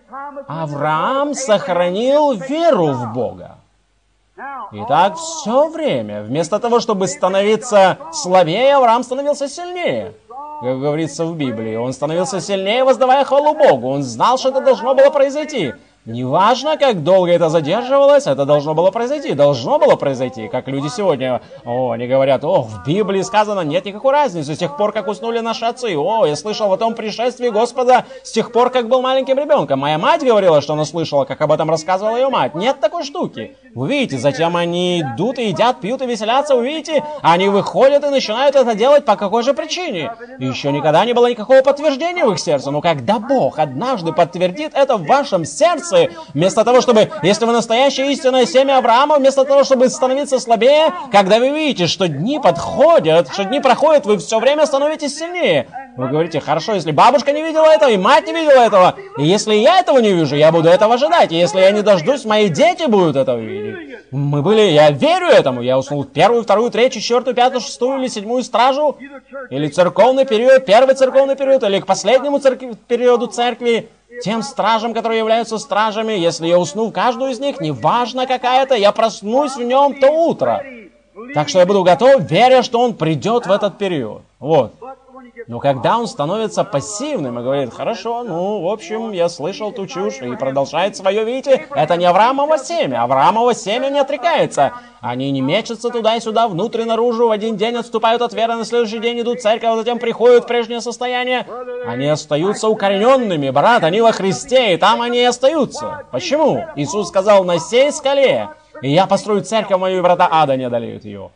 Авраам сохранил веру в Бога. Итак, все время, вместо того, чтобы становиться слабее, Авраам становился сильнее. Как говорится в Библии, он становился сильнее, воздавая хвалу Богу. Он знал, что это должно было произойти. Неважно, как долго это задерживалось, это должно было произойти. Должно было произойти. Как люди сегодня, о, они говорят, о, в Библии сказано, нет никакой разницы с тех пор, как уснули наши отцы. О, я слышал о том пришествии Господа с тех пор, как был маленьким ребенком. Моя мать говорила, что она слышала, как об этом рассказывала ее мать. Нет такой штуки. Вы видите, затем они идут и едят, пьют и веселятся. Вы видите, они выходят и начинают это делать по какой же причине. Еще никогда не было никакого подтверждения в их сердце. Но когда Бог однажды подтвердит это в вашем сердце, вместо того, чтобы, если вы настоящее истинное семя Авраама, вместо того, чтобы становиться слабее, когда вы видите, что дни подходят, что дни проходят, вы все время становитесь сильнее. Вы говорите, хорошо, если бабушка не видела этого, и мать не видела этого, и если я этого не вижу, я буду этого ожидать, и если я не дождусь, мои дети будут этого видеть. Мы были, я верю этому, я уснул в первую, вторую, третью, четвертую, пятую, шестую или седьмую стражу, или церковный период, первый церковный период, или к последнему церкви, периоду церкви, тем стражам, которые являются стражами. Если я усну в каждую из них, неважно какая-то, я проснусь в нем то утро. Так что я буду готов, веря, что он придет в этот период. Вот. Но когда он становится пассивным и говорит, хорошо, ну, в общем, я слышал ту чушь, и продолжает свое, видите, это не Авраамово семя. Авраамово семя не отрекается. Они не мечутся туда и сюда, внутрь и наружу, в один день отступают от веры, на следующий день идут в церковь, а затем приходят в прежнее состояние. Они остаются укорененными, брат, они во Христе, и там они и остаются. Почему? Иисус сказал, на сей скале, и я построю церковь мою, и врата ада не одолеют ее.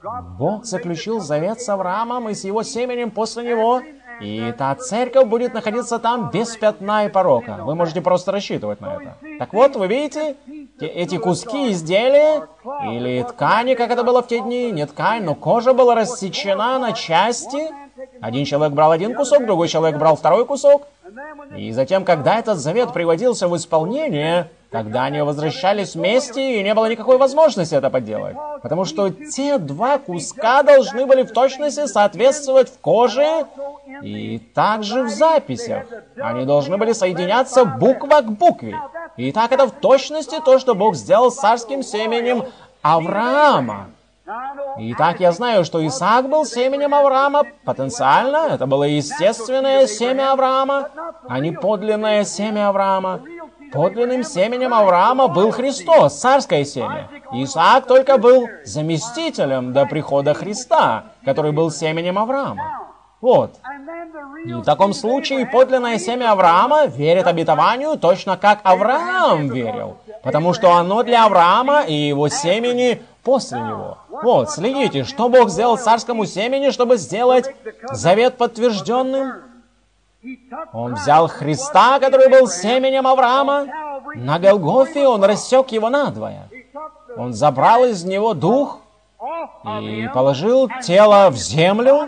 Бог заключил завет с Авраамом и с его семенем после него, и та церковь будет находиться там без пятна и порока. Вы можете просто рассчитывать на это. Так вот, вы видите, эти куски изделия, или ткани, как это было в те дни, не ткань, но кожа была рассечена на части. Один человек брал один кусок, другой человек брал второй кусок. И затем, когда этот завет приводился в исполнение, тогда они возвращались вместе, и не было никакой возможности это поделать. Потому что те два куска должны были в точности соответствовать в коже и также в записях. Они должны были соединяться буква к букве. И так это в точности то, что Бог сделал с царским семенем Авраама. Итак, я знаю, что Исаак был семенем Авраама, потенциально, это было естественное семя Авраама, а не подлинное семя Авраама. Подлинным семенем Авраама был Христос, царское семя. Исаак только был заместителем до прихода Христа, который был семенем Авраама. Вот. И в таком случае подлинное семя Авраама верит обетованию точно как Авраам верил, потому что оно для Авраама и его семени после него. Вот, следите, что Бог сделал царскому семени, чтобы сделать завет подтвержденным. Он взял Христа, который был семенем Авраама. На Голгофе он рассек его надвое. Он забрал из него дух и положил тело в землю,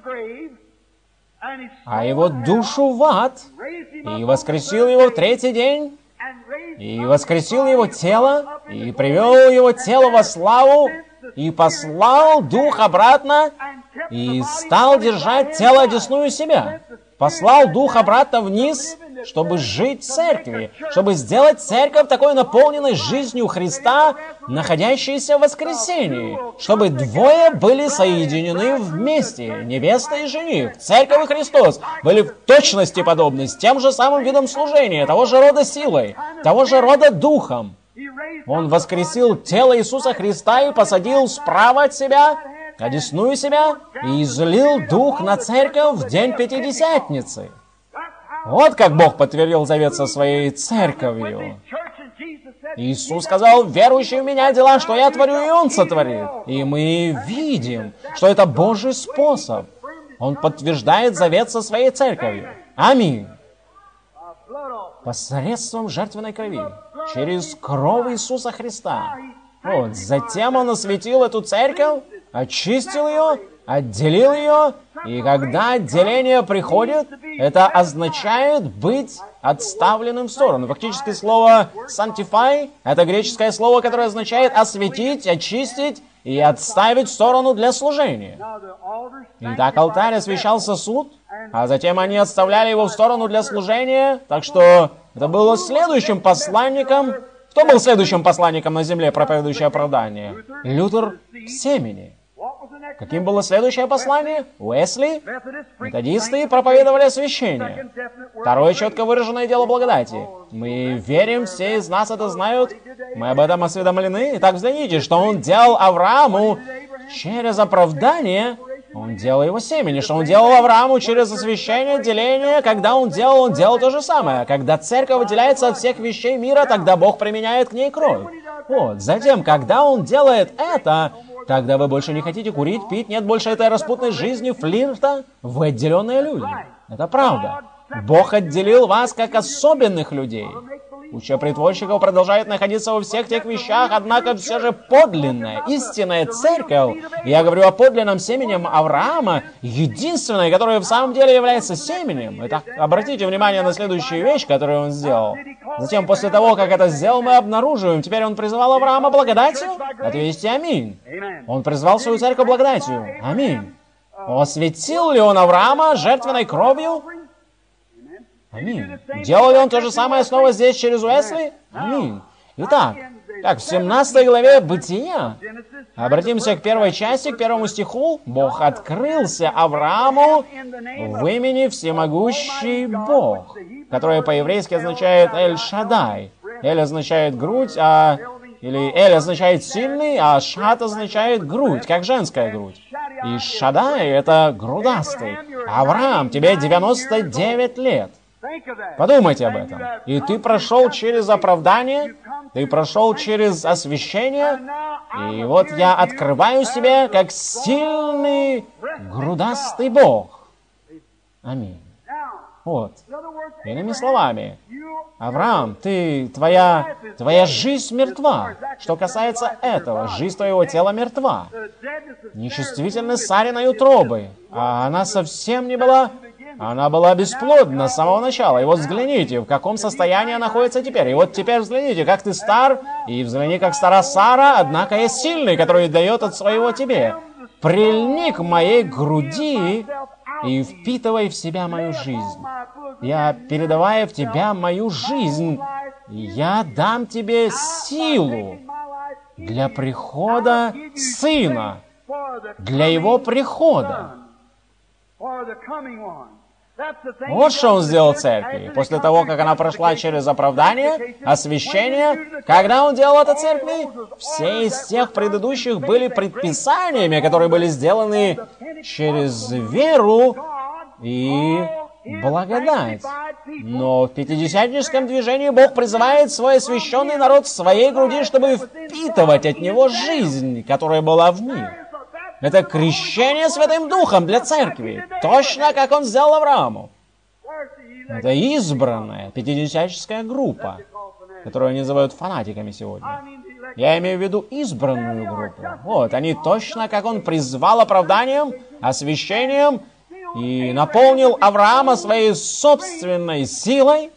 а его душу в ад, и воскресил его в третий день, и воскресил его тело, и привел его тело во славу, и послал дух обратно, и стал держать тело одесную себя. Послал дух обратно вниз, чтобы жить в церкви, чтобы сделать церковь такой наполненной жизнью Христа, находящейся в воскресении, чтобы двое были соединены вместе, невеста и жених. Церковь и Христос были в точности подобны, с тем же самым видом служения, того же рода силой, того же рода духом. Он воскресил тело Иисуса Христа и посадил справа от себя, одесную себя, и излил дух на церковь в день Пятидесятницы. Вот как Бог подтвердил завет со своей церковью. Иисус сказал, верующий в Меня дела, что Я творю, и Он сотворит. И мы видим, что это Божий способ. Он подтверждает завет со своей церковью. Аминь. Посредством жертвенной крови, через кровь Иисуса Христа. Вот. Затем Он осветил эту церковь, очистил ее, отделил ее, и когда отделение приходит, это означает быть отставленным в сторону. Фактически слово «sanctify» — это греческое слово, которое означает осветить, очистить и отставить в сторону для служения. Итак, алтарь освящал сосуд, а затем они отставляли его в сторону для служения, так что это было следующим посланником. Кто был следующим посланником на земле, проповедующий оправдание? Лютер в семени. Каким было следующее послание? Уэсли. Методисты проповедовали освящение. Второе четко выраженное дело благодати. Мы верим, все из нас это знают, мы об этом осведомлены. Итак, взгляните, что он делал Аврааму через оправдание, он делал его семени, что он делал Аврааму через освящение, деление. Когда он делал, он делал то же самое. Когда церковь выделяется от всех вещей мира, тогда Бог применяет к ней кровь. Вот. Затем, когда он делает это, тогда вы больше не хотите курить, пить, нет больше этой распутной жизни, флирта. Вы отделенные люди. Это правда. Бог отделил вас как особенных людей. Куча притворщиков продолжает находиться во всех тех вещах, однако все же подлинная, истинная церковь, я говорю о подлинном семени Авраама, единственной, которая в самом деле является семенем. Итак, обратите внимание на следующую вещь, которую он сделал. Затем, после того, как это сделал, мы обнаруживаем, теперь он призвал Авраама благодатью? Ответьте аминь. Он призвал свою церковь благодатью. Аминь. Осветил ли он Авраама жертвенной кровью? Аминь. Делал ли он то же самое снова здесь через Уэсли? Аминь. Итак, как в семнадцатой главе Бытия, обратимся к первой части, к первому стиху. Бог открылся Аврааму в имени Всемогущий Бог, которое по-еврейски означает Эль-Шадай. Эль означает грудь, а... или Эль означает сильный, а Шат означает грудь, как женская грудь. И Шадай — это грудастый. Авраам, тебе девяносто девять лет. Подумайте об этом. И ты прошел через оправдание, ты прошел через освящение, и вот я открываю себя как сильный, грудастый Бог. Аминь. Вот. Иными словами, Авраам, ты, твоя, твоя жизнь мертва. Что касается этого, жизнь твоего тела мертва. Нечувствительность Сариной утробы, а она совсем не была... Она была бесплодна с самого начала. И вот взгляните, в каком состоянии она находится теперь. И вот теперь взгляните, как ты стар, и взгляни, как стара Сара, однако есть сильный, который дает от своего тебе. Прильни к моей груди и впитывай в себя мою жизнь. Я передавая в тебя мою жизнь, я дам тебе силу для прихода Сына, для Его прихода. Вот что он сделал церкви. После того, как она прошла через оправдание, освящение, когда он делал это церкви, все из тех предыдущих были предписаниями, которые были сделаны через веру и благодать. Но в пятидесятническом движении Бог призывает свой освященный народ в своей груди, чтобы впитывать от него жизнь, которая была в них. Это крещение Святым Духом для церкви, точно как он сделал Аврааму. Это избранная пятидесятническая группа, которую они называют фанатиками сегодня. Я имею в виду избранную группу. Вот, они точно как он призвал оправданием, освящением и наполнил Авраама своей собственной силой.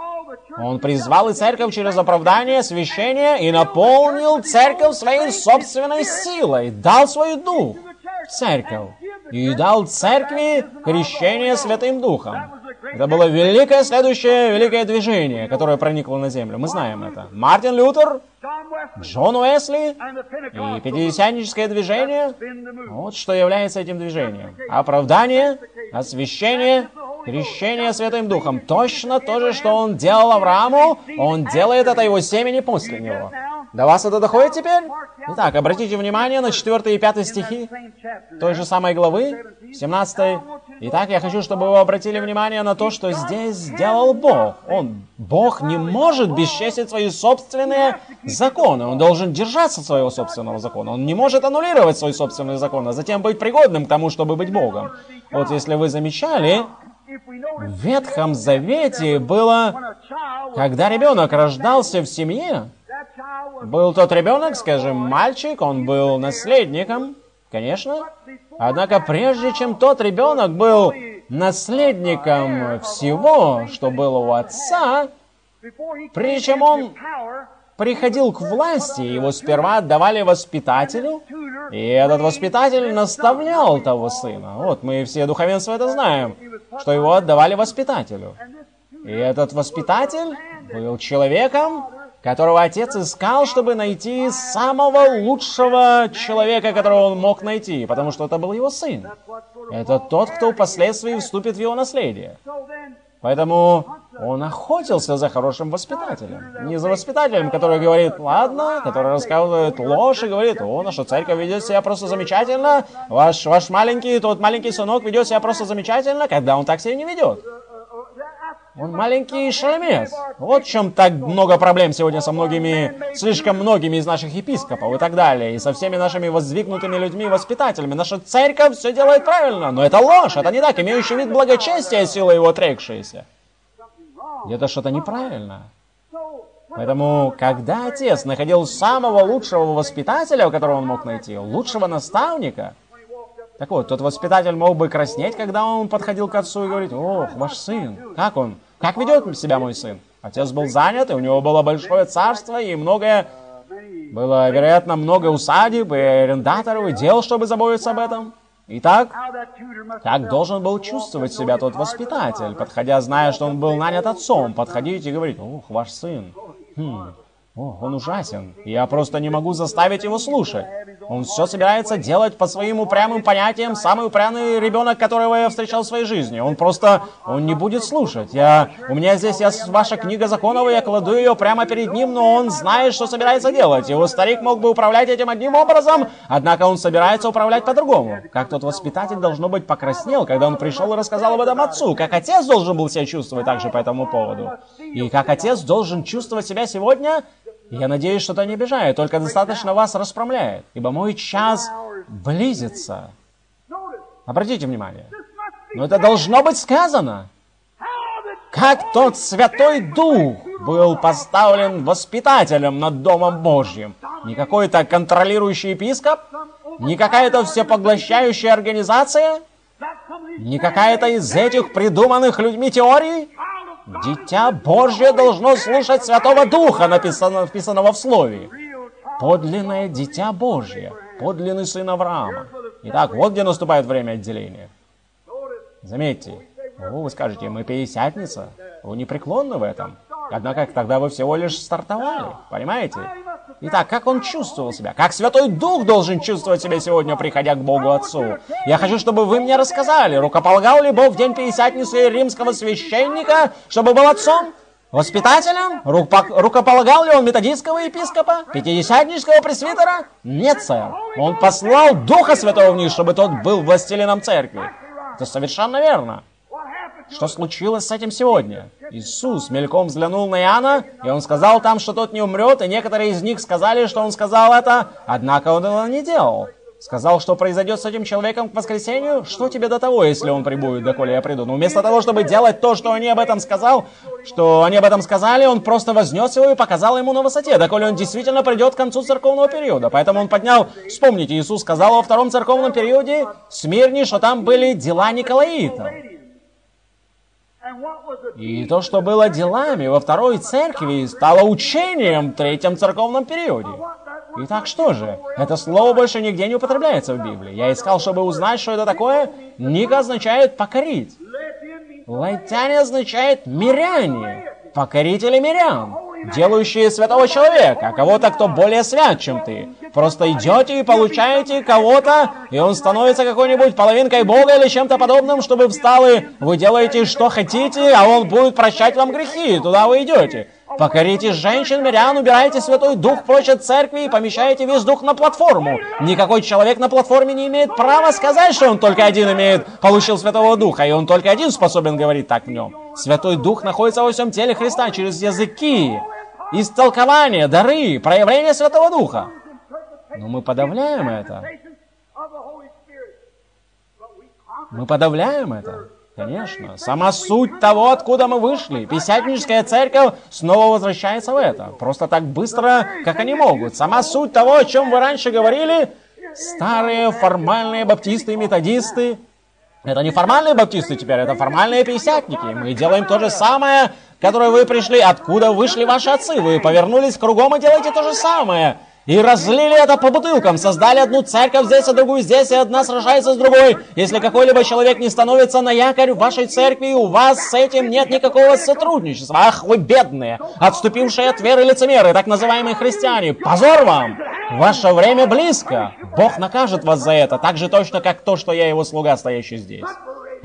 Он призвал и церковь через оправдание, освящение и наполнил церковь своей собственной силой, дал свой дух в церковь и дал церкви крещение Святым Духом. Это было великое следующее великое движение, которое проникло на землю. Мы знаем это. Мартин Лютер, Джон Уэсли и пятидесятническое движение. Вот что является этим движением. Оправдание, освящение, крещение Святым Духом. Точно то же, что он делал Аврааму, он делает это его семени после него. До вас это доходит теперь? Итак, обратите внимание на четвёртый и пятый стихи той же самой главы, семнадцатой. Итак, я хочу, чтобы вы обратили внимание на то, что здесь сделал Бог. Он, Бог не может бесчестить свои собственные законы. Он должен держаться своего собственного закона. Он не может аннулировать свой собственный закон, а затем быть пригодным к тому, чтобы быть Богом. Вот если вы замечали, в Ветхом Завете было, когда ребенок рождался в семье, был тот ребенок, скажем, мальчик, он был наследником, конечно. Однако прежде чем тот ребенок был наследником всего, что было у отца, прежде чем он приходил к власти, его сперва отдавали воспитателю, и этот воспитатель наставлял того сына. Вот мы все духовенство это знаем, что его отдавали воспитателю. И этот воспитатель был человеком, которого отец искал, чтобы найти самого лучшего человека, которого он мог найти, потому что это был его сын. Это тот, кто впоследствии вступит в его наследие. Поэтому он охотился за хорошим воспитателем. Не за воспитателем, который говорит «ладно», который рассказывает ложь и говорит «о, наша церковь ведет себя просто замечательно, ваш, ваш маленький, тот маленький сынок ведет себя просто замечательно», когда он так себя не ведет. Он маленький шелемец. Вот в чем так много проблем сегодня со многими, слишком многими из наших епископов и так далее. И со всеми нашими воздвигнутыми людьми и воспитателями. Наша церковь все делает правильно. Но это ложь, это не так. Имеющий вид благочестия, сила его отрекшаяся. Это что-то неправильно. Поэтому, когда отец находил самого лучшего воспитателя, которого он мог найти, лучшего наставника, так вот, тот воспитатель мог бы краснеть, когда он подходил к отцу и говорить: «Ох, ваш сын, как он? Как ведет себя мой сын?» Отец был занят, и у него было большое царство, и многое, было, вероятно, много усадеб, и арендаторов, и дел, чтобы заботиться об этом. Итак, как должен был чувствовать себя тот воспитатель, подходя, зная, что он был нанят отцом, подходить и говорить: «Ох, ваш сын, хм, ох, он ужасен, я просто не могу заставить его слушать. Он все собирается делать по своим упрямым понятиям, самый упрямый ребенок, которого я встречал в своей жизни. Он просто, он не будет слушать. Я, у меня здесь я, ваша книга законов, я кладу ее прямо перед ним, но он знает, что собирается делать. Его старик мог бы управлять этим одним образом, однако он собирается управлять по-другому». Как тот воспитатель, должно быть, покраснел, когда он пришел и рассказал об этом отцу. Как отец должен был себя чувствовать также по этому поводу. И как отец должен чувствовать себя сегодня. Я надеюсь, что это не обижает, только достаточно вас расправляет, ибо мой час близится. Обратите внимание. Но это должно быть сказано. Как тот Святой Дух был поставлен воспитателем над Домом Божьим. Не какой-то контролирующий епископ, не какая-то всепоглощающая организация, не какая-то из этих придуманных людьми теорий. Дитя Божье должно слушать Святого Духа, написано, написанного в Слове. Подлинное Дитя Божье, подлинный сын Авраама. Итак, вот где наступает время отделения. Заметьте, о, вы скажете, мы пятидесятница, вы непреклонны в этом. Однако тогда вы всего лишь стартовали, понимаете? Итак, как он чувствовал себя? Как Святой Дух должен чувствовать себя сегодня, приходя к Богу Отцу? Я хочу, чтобы вы мне рассказали, рукополагал ли Бог в день Пятидесятницы римского священника, чтобы был отцом? Воспитателем? Рукополагал ли он методистского епископа? Пятидесятнического пресвитера? Нет, сэр. Он послал Духа Святого вниз, чтобы тот был властелином церкви. Это совершенно верно. Что случилось с этим сегодня? Иисус мельком взглянул на Иоанна, и он сказал там, что тот не умрет, и некоторые из них сказали, что он сказал это, однако он этого не делал. Сказал, что произойдет с этим человеком к воскресению, что тебе до того, если он прибудет, доколе я приду. Но вместо того, чтобы делать то, что они об этом сказал, что они об этом сказали, он просто вознес его и показал ему на высоте, доколе он действительно придет к концу церковного периода. Поэтому он поднял, вспомните, Иисус сказал во втором церковном периоде Смирне, что там были дела Николаитов. И то, что было делами во второй церкви, стало учением в третьем церковном периоде. Итак, что же? Это слово больше нигде не употребляется в Библии. Я искал, чтобы узнать, что это такое. Ника означает «покорить». Лайтяне означает «миряне». Покорители мирян. Делающие святого человека. Кого-то, кто более свят, чем ты. Просто идете и получаете кого-то, и он становится какой-нибудь половинкой Бога или чем-то подобным, чтобы встал и вы делаете, что хотите, а он будет прощать вам грехи. Туда вы идете. Покорите женщин, мирян, убирайте Святой Дух прочь от церкви и помещаете весь Дух на платформу. Никакой человек на платформе не имеет права сказать, что он только один имеет, получил Святого Духа, и он только один способен говорить так в нем. Святой Дух находится во всем теле Христа через языки, истолкования, дары, проявление Святого Духа. Но мы подавляем это. Мы подавляем это. Конечно. Сама суть того, откуда мы вышли. Пятидесятническая церковь снова возвращается в это. Просто так быстро, как они могут. Сама суть того, о чем вы раньше говорили, старые формальные баптисты и методисты. Это не формальные баптисты теперь, это формальные пятидесятники. Мы делаем то же самое, которое вы пришли. Откуда вышли ваши отцы? Вы повернулись кругом и делаете то же самое. И разлили это по бутылкам, создали одну церковь здесь, а другую здесь, и одна сражается с другой. Если какой-либо человек не становится на якорь в вашей церкви, у вас с этим нет никакого сотрудничества. Ах, вы бедные, отступившие от веры лицемеры, так называемые христиане. Позор вам! Ваше время близко. Бог накажет вас за это, так же точно, как то, что я его слуга, стоящий здесь.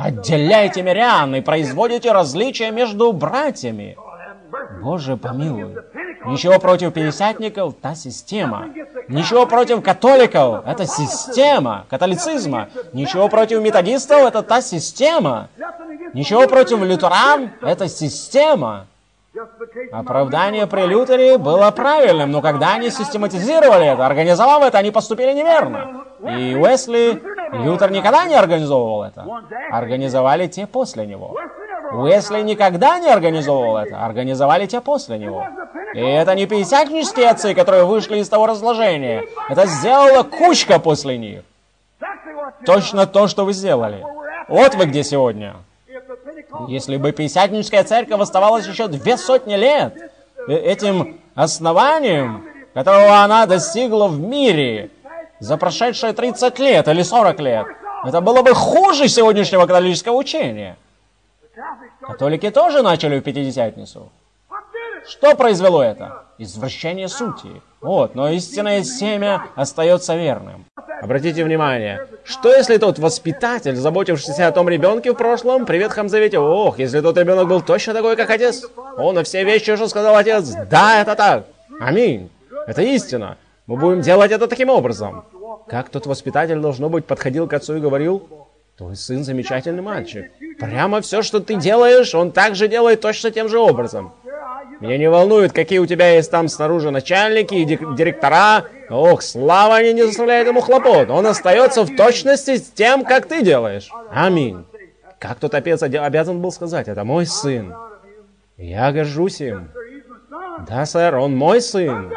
отделяете мирян и производите различия между братьями. Боже помилуй. Ничего против пятидесятников, та система. Ничего против католиков, это система католицизма. Ничего против методистов, это та система. Ничего против лютеран, это система. Оправдание при Лютере было правильным, но когда они систематизировали это, организовав это, они поступили неверно. И Уэсли, Лютер никогда не организовывал это. Организовали те после него. Уэсли никогда не организовывал это. Организовали те после него. И это не пятидесятнические отцы, которые вышли из того разложения. Это сделала кучка после них. Точно то, что вы сделали. Вот вы где сегодня. Если бы пятидесятническая церковь оставалась еще две сотни лет, этим основанием, которого она достигла в мире за прошедшие тридцать лет или сорок лет, это было бы хуже сегодняшнего католического учения. Католики тоже начали в Пятидесятницу. Что произвело это? Извращение сути. Вот, но истинное семя остается верным. Обратите внимание, что если тот воспитатель, заботившийся о том ребенке в прошлом, при Ветхом Завете, ох, если тот ребенок был точно такой, как отец, он на все вещи, что сказал отец, да, это так, аминь, это истина, мы будем делать это таким образом. Как тот воспитатель, должно быть, подходил к отцу и говорил, твой сын замечательный мальчик, прямо все, что ты делаешь, он также делает точно тем же образом. Меня не волнует, какие у тебя есть там снаружи начальники и директора. Ох, слава, они не заставляют ему хлопот. Он остается в точности с тем, как ты делаешь. Аминь. Как тот отец обязан был сказать, это мой сын. Я горжусь им. Да, сэр, он мой сын.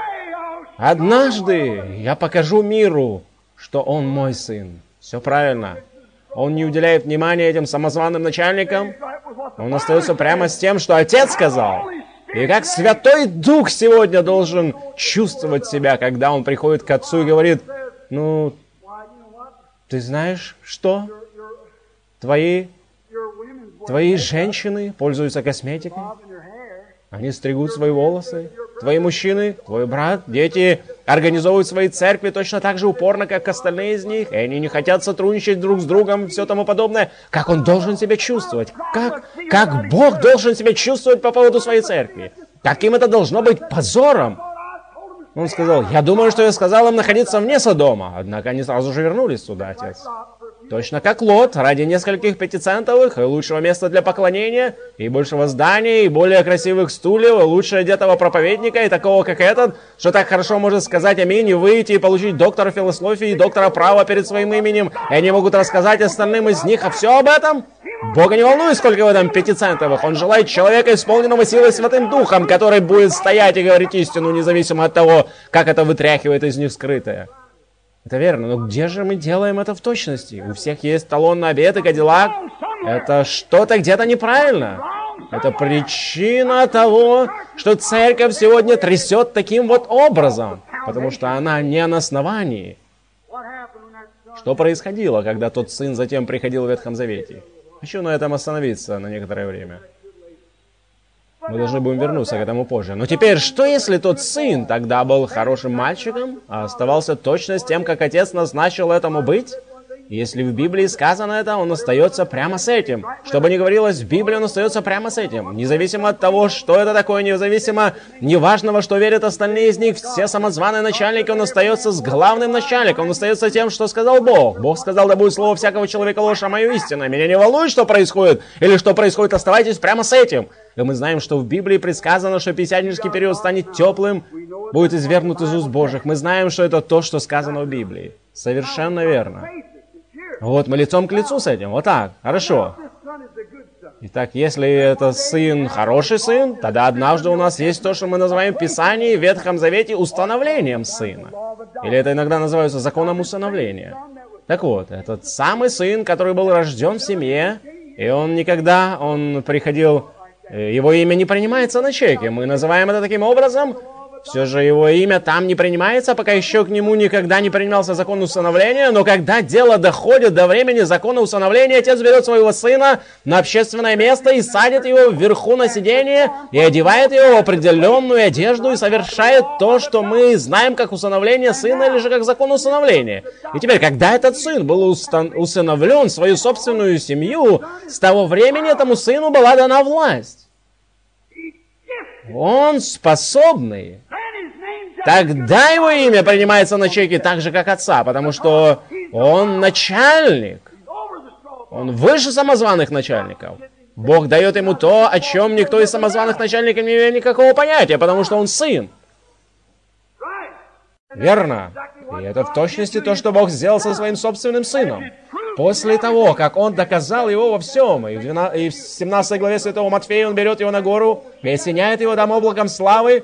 Однажды я покажу миру, что он мой сын. Все правильно. Он не уделяет внимания этим самозваным начальникам. Он остается прямо с тем, что отец сказал. И как Святой Дух сегодня должен чувствовать себя, когда он приходит к отцу и говорит, ну, ты знаешь, что? Твои, твои женщины пользуются косметикой, они стригут свои волосы. Твои мужчины, твой брат, дети организовывают свои церкви точно так же упорно, как остальные из них, и они не хотят сотрудничать друг с другом, все тому подобное. Как он должен себя чувствовать? Как, как Бог должен себя чувствовать по поводу своей церкви? Каким это должно быть позором? Он сказал, я думаю, что я сказал им находиться вне Содома, однако они сразу же вернулись туда, отец. Точно как Лот, ради нескольких пятицентовых и лучшего места для поклонения, и большего здания, и более красивых стульев, и лучше одетого проповедника, и такого, как этот, что так хорошо может сказать аминь, и выйти, и получить доктора философии, и доктора права перед своим именем, и они могут рассказать остальным из них, а все об этом? Бога не волнует, сколько в этом пятицентовых. Он желает человека, исполненного силой Святым Духом, который будет стоять и говорить истину, независимо от того, как это вытряхивает из них скрытое. Это верно, но где же мы делаем это в точности? У всех есть талон на обед и кадиллак. Это что-то где-то неправильно. Это причина того, что церковь сегодня трясет таким вот образом, потому что она не на основании. Что происходило, когда тот сын затем приходил в Ветхом Завете? Хочу на этом остановиться на некоторое время. Мы должны будем вернуться к этому позже. Но теперь, что если тот сын тогда был хорошим мальчиком, а оставался точно с тем, как отец назначил этому быть? Если в Библии сказано это, он остается прямо с этим. Что бы ни говорилось в Библии, он остается прямо с этим. Независимо от того, что это такое, независимо, неважно, во что верят остальные из них, все самозваные начальники, он остается с главным начальником, он остается тем, что сказал Бог. Бог сказал, да будет слово всякого человека ложь, а мое истина. Меня не волнует, что происходит, или что происходит, оставайтесь прямо с этим. И мы знаем, что в Библии предсказано, что пятидесятнический период станет теплым, будет извергнут из уст Божьих. Мы знаем, что это то, что сказано в Библии. Совершенно верно. Вот мы лицом к лицу с этим. Вот так. Хорошо. Итак, если это сын хороший сын, тогда однажды у нас есть то, что мы называем в Писании, в Ветхом Завете, установлением сына. Или это иногда называется законом усыновления. Так вот, этот самый сын, который был рожден в семье, и он никогда, он приходил, его имя не принимается на чеке. Мы называем это таким образом, Все же его имя там не принимается, пока еще к нему никогда не принимался закон усыновления, но когда дело доходит до времени закона усыновления, отец берет своего сына на общественное место и садит его вверху на сиденье и одевает его в определенную одежду и совершает то, что мы знаем как усыновление сына или же как закон усыновления. И теперь, когда этот сын был устан- усыновлен в свою собственную семью, с того времени этому сыну была дана власть. Он способный. Тогда его имя принимается на чеке так же, как отца, потому что он начальник. Он выше самозваных начальников. Бог дает ему то, о чем никто из самозваных начальников не имеет никакого понятия, потому что он сын. Верно. И это в точности то, что Бог сделал со своим собственным сыном. После того, как он доказал его во всем, и в семнадцатой главе Святого Матфея он берет его на гору и осеняет его там облаком славы,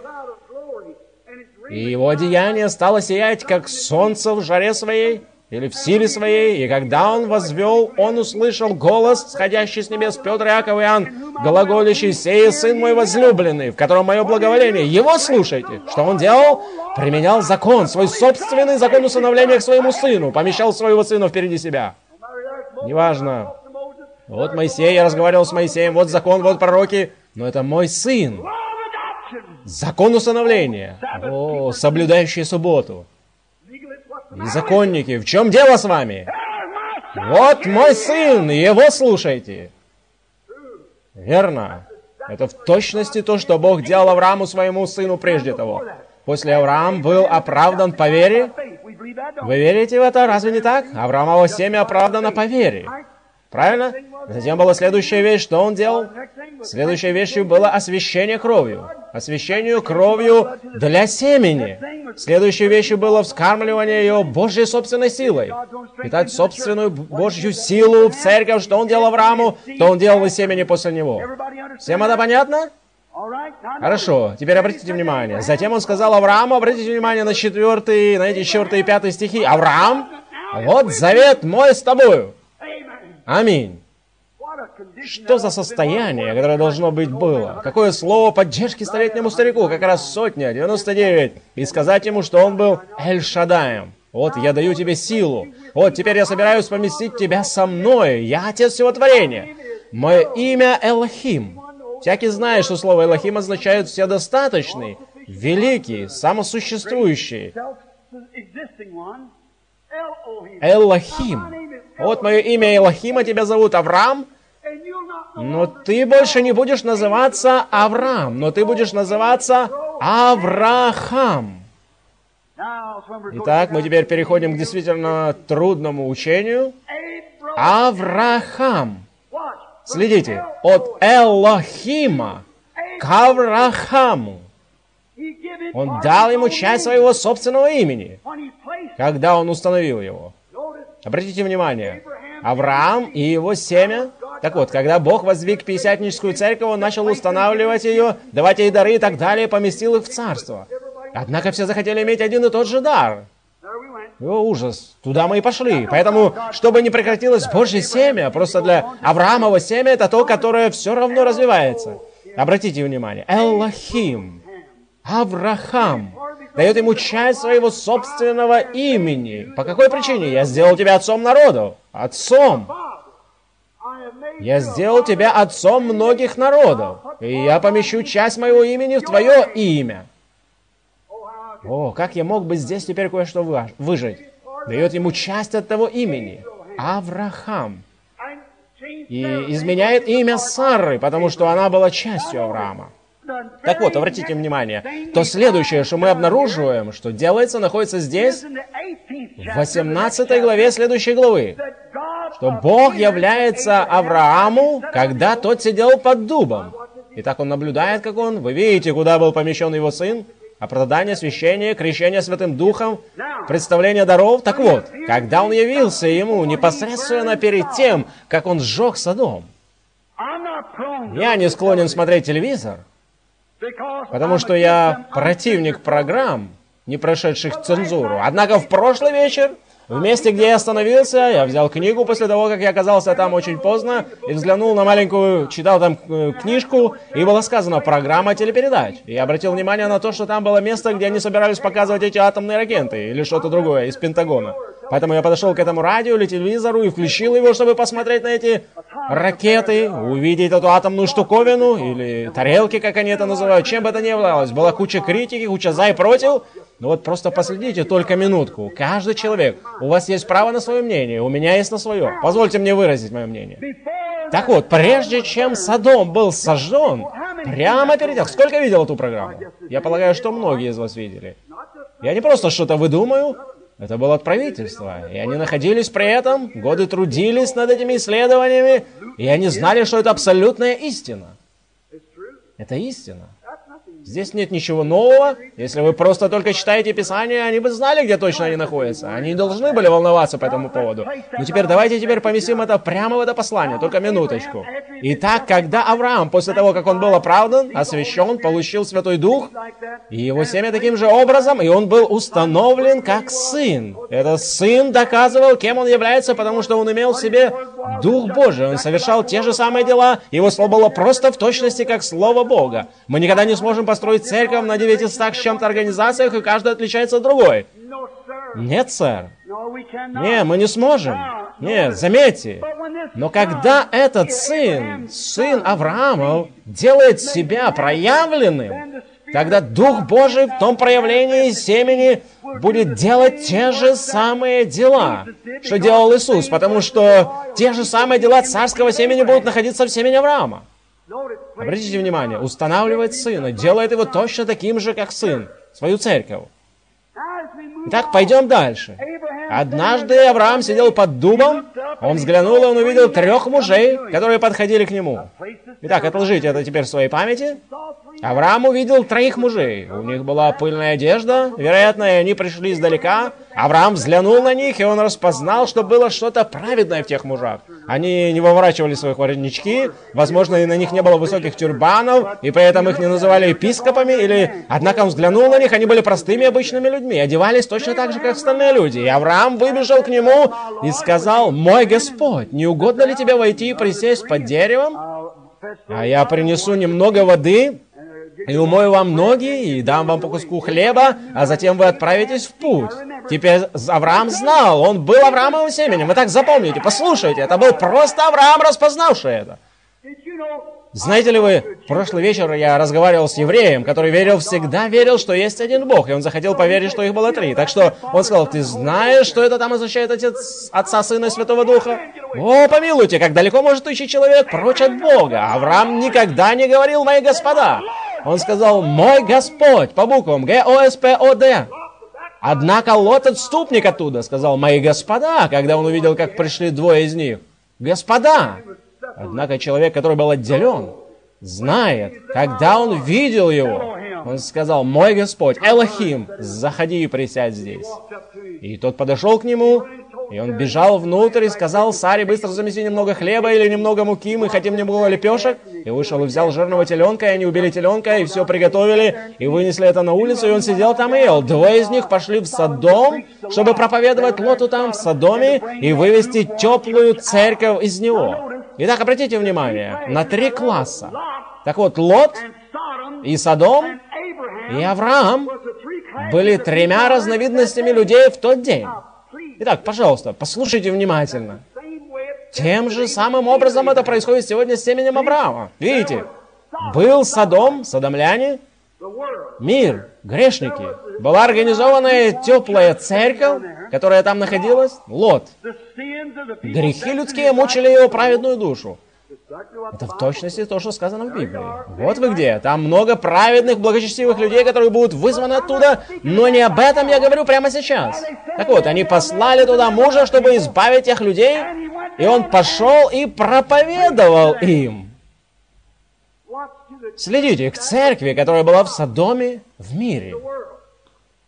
и его одеяние стало сиять, как солнце в жаре своей, или в силе своей, и когда он возвел, он услышал голос, сходящий с небес, Петр, Иаков и Иоанн, глаголящий: «Сей сын мой возлюбленный, в котором мое благоволение». Его слушайте. Что он делал? Применял закон, свой собственный закон усыновления к своему сыну, помещал своего сына впереди себя. Неважно. Вот Моисей, я разговаривал с Моисеем, вот закон, вот пророки, но это мой сын. Закон усыновления. О, соблюдающий субботу. И законники, в чем дело с вами? Вот мой сын, его слушайте. Верно. Это в точности то, что Бог делал Аврааму, своему сыну, прежде того. После Авраам был оправдан по вере. Вы верите в это? Разве не так? Авраамово семя оправдано по вере. Правильно? Затем была следующая вещь, что он делал? Следующей вещью было освящение кровью. Освящению кровью для семени. Следующей вещью было вскармливание ее Божьей собственной силой. Питать собственную Божью силу в церковь. Что он делал Аврааму, то он делал и семени после него. Всем это понятно? Хорошо, теперь обратите внимание. Затем он сказал Аврааму, обратите внимание на четвертый, на эти четвертый и пятый стихи. Авраам, вот завет мой с тобою. Аминь. Что за состояние, которое должно быть было? Какое слово поддержки столетнему старику? Как раз сотня, девяносто девять. И сказать ему, что он был Эль-Шаддаем. Вот я даю тебе силу. Вот теперь я собираюсь поместить тебя со мной. Я отец всего творения. Мое имя Элохим. Всякий знает, что слово Элохим означает вседостаточный, великий, самосуществующий. Элохим. Вот мое имя Элохима, тебя зовут Авраам. Но ты больше не будешь называться Авраам, но ты будешь называться Авраам. Итак, мы теперь переходим к действительно трудному учению. Авраам. Следите, от Элохима к Аврааму. Он дал ему часть своего собственного имени, когда он установил его. Обратите внимание, Авраам и его семя. Так вот, когда Бог воздвиг Пятидесятническую церковь, он начал устанавливать ее, давать ей дары и так далее, поместил их в царство. Однако все захотели иметь один и тот же дар. О, ужас. Туда мы и пошли. Поэтому, чтобы не прекратилось Божье семя, просто для Авраамова семя, это то, которое все равно развивается. Обратите внимание. Элохим. Авраам. Дает ему часть своего собственного имени. По какой причине? Я сделал тебя отцом народов. Отцом. Я сделал тебя отцом многих народов. И я помещу часть моего имени в твое имя. О, как я мог бы здесь теперь кое-что выжить? Дает ему часть от того имени. Авраам. И изменяет имя Сары, потому что она была частью Авраама. Так вот, обратите внимание, то следующее, что мы обнаруживаем, что делается, находится здесь, в восемнадцатой главе следующей главы, что Бог является Аврааму, когда тот сидел под дубом. Итак, он наблюдает, как он, вы видите, куда был помещен его сын, оправдание, священие, крещение Святым Духом, представление даров. Так вот, когда он явился ему непосредственно перед тем, как он сжег Содом, я не склонен смотреть телевизор, потому что я противник программ, не прошедших цензуру. Однако в прошлый вечер В месте, где я остановился, я взял книгу после того, как я оказался там очень поздно, и взглянул на маленькую, читал там э, книжку, и было сказано «программа телепередач». И я обратил внимание на то, что там было место, где они собирались показывать эти атомные ракеты или что-то другое из Пентагона. Поэтому я подошел к этому радио или телевизору и включил его, чтобы посмотреть на эти ракеты, увидеть эту атомную штуковину, или тарелки, как они это называют, чем бы это ни являлось. Была куча критики, куча за и против. Ну вот просто последите только минутку. Каждый человек, у вас есть право на свое мнение, у меня есть на свое. Позвольте мне выразить мое мнение. Так вот, прежде чем Содом был сожжен, прямо перед тем... Сколько видел эту программу? Я полагаю, что многие из вас видели. Я не просто что-то выдумаю. Это было от правительства, и они находились при этом, годы трудились над этими исследованиями, и они знали, что это абсолютная истина. Это истина. Здесь нет ничего нового. Если вы просто только читаете Писание, они бы знали, где точно они находятся. Они не должны были волноваться по этому поводу. Но теперь давайте теперь поместим это прямо в это послание, только минуточку. Итак, когда Авраам, после того, как он был оправдан, освящен, получил Святой Дух, и его семя таким же образом, и он был установлен как сын. Этот сын доказывал, кем он является, потому что он имел в себе Дух Божий. Он совершал те же самые дела, его слово было просто в точности, как Слово Бога. Мы никогда не сможем построить церковь на девятистах с чем-то организациях, и каждая отличается от другой. Нет, сэр. Не, мы не сможем. Нет, заметьте. Но когда этот сын, сын Авраамов, делает себя проявленным, тогда Дух Божий в том проявлении семени будет делать те же самые дела, что делал Иисус, потому что те же самые дела царского семени будут находиться в семени Авраама. Обратите внимание, устанавливает сына, делает его точно таким же, как сын, свою церковь. Итак, пойдем дальше. Однажды Авраам сидел под дубом, он взглянул, и он увидел трех мужей, которые подходили к нему. Итак, отложите это теперь в своей памяти. Авраам увидел троих мужей. У них была пыльная одежда, вероятно, и они пришли издалека. Авраам взглянул на них, и он распознал, что было что-то праведное в тех мужах. Они не выворачивали свои воротнички, возможно, и на них не было высоких тюрбанов, и при этом их не называли епископами, или... Однако он взглянул на них, они были простыми обычными людьми, одевались точно так же, как остальные люди. И Авраам выбежал к нему и сказал: «Мой Господь, не угодно ли тебе войти и присесть под деревом? А я принесу немного воды и умою вам ноги, и дам вам по куску хлеба, а затем вы отправитесь в путь». Теперь Авраам знал, он был Авраамовым семенем. Вы так запомните, послушайте, это был просто Авраам, распознавший это. Знаете ли вы, в прошлый вечер я разговаривал с евреем, который верил, всегда верил, что есть один Бог, и он захотел поверить, что их было три. Так что он сказал: «Ты знаешь, что это там означает Отец, Отца, Сына и Святого Духа?» О, помилуйте, как далеко может уйти человек прочь от Бога. Авраам никогда не говорил «мои господа». Он сказал «мой Господь» по буквам Г О С П О Д. Однако Лот, отступник оттуда, сказал «мои господа», когда он увидел, как пришли двое из них. Господа! Однако человек, который был отделен, знает, когда он видел его, он сказал: «Мой Господь, Элохим, заходи и присядь здесь». И тот подошел к нему, и он бежал внутрь и сказал: «Саре, быстро замеси немного хлеба или немного муки, мы хотим немного лепешек». И вышел и взял жирного теленка, и они убили теленка, и все приготовили, и вынесли это на улицу, и он сидел там и ел. Двое из них пошли в Содом, чтобы проповедовать Лоту там, в Содоме, и вывести теплую церковь из него. Итак, обратите внимание на три класса. Так вот, Лот и Содом и Авраам были тремя разновидностями людей в тот день. Итак, пожалуйста, послушайте внимательно. Тем же самым образом это происходит сегодня с семенем Авраама. Видите? Был Содом, содомляне, мир, грешники. Была организованная теплая церковь, которая там находилась, Лот. Грехи людские мучили его праведную душу. Это в точности то, что сказано в Библии. Вот вы где. Там много праведных, благочестивых людей, которые будут вызваны оттуда, но не об этом я говорю прямо сейчас. Так вот, они послали туда мужа, чтобы избавить тех людей, и он пошел и проповедовал им. Следите к церкви, которая была в Содоме, в мире.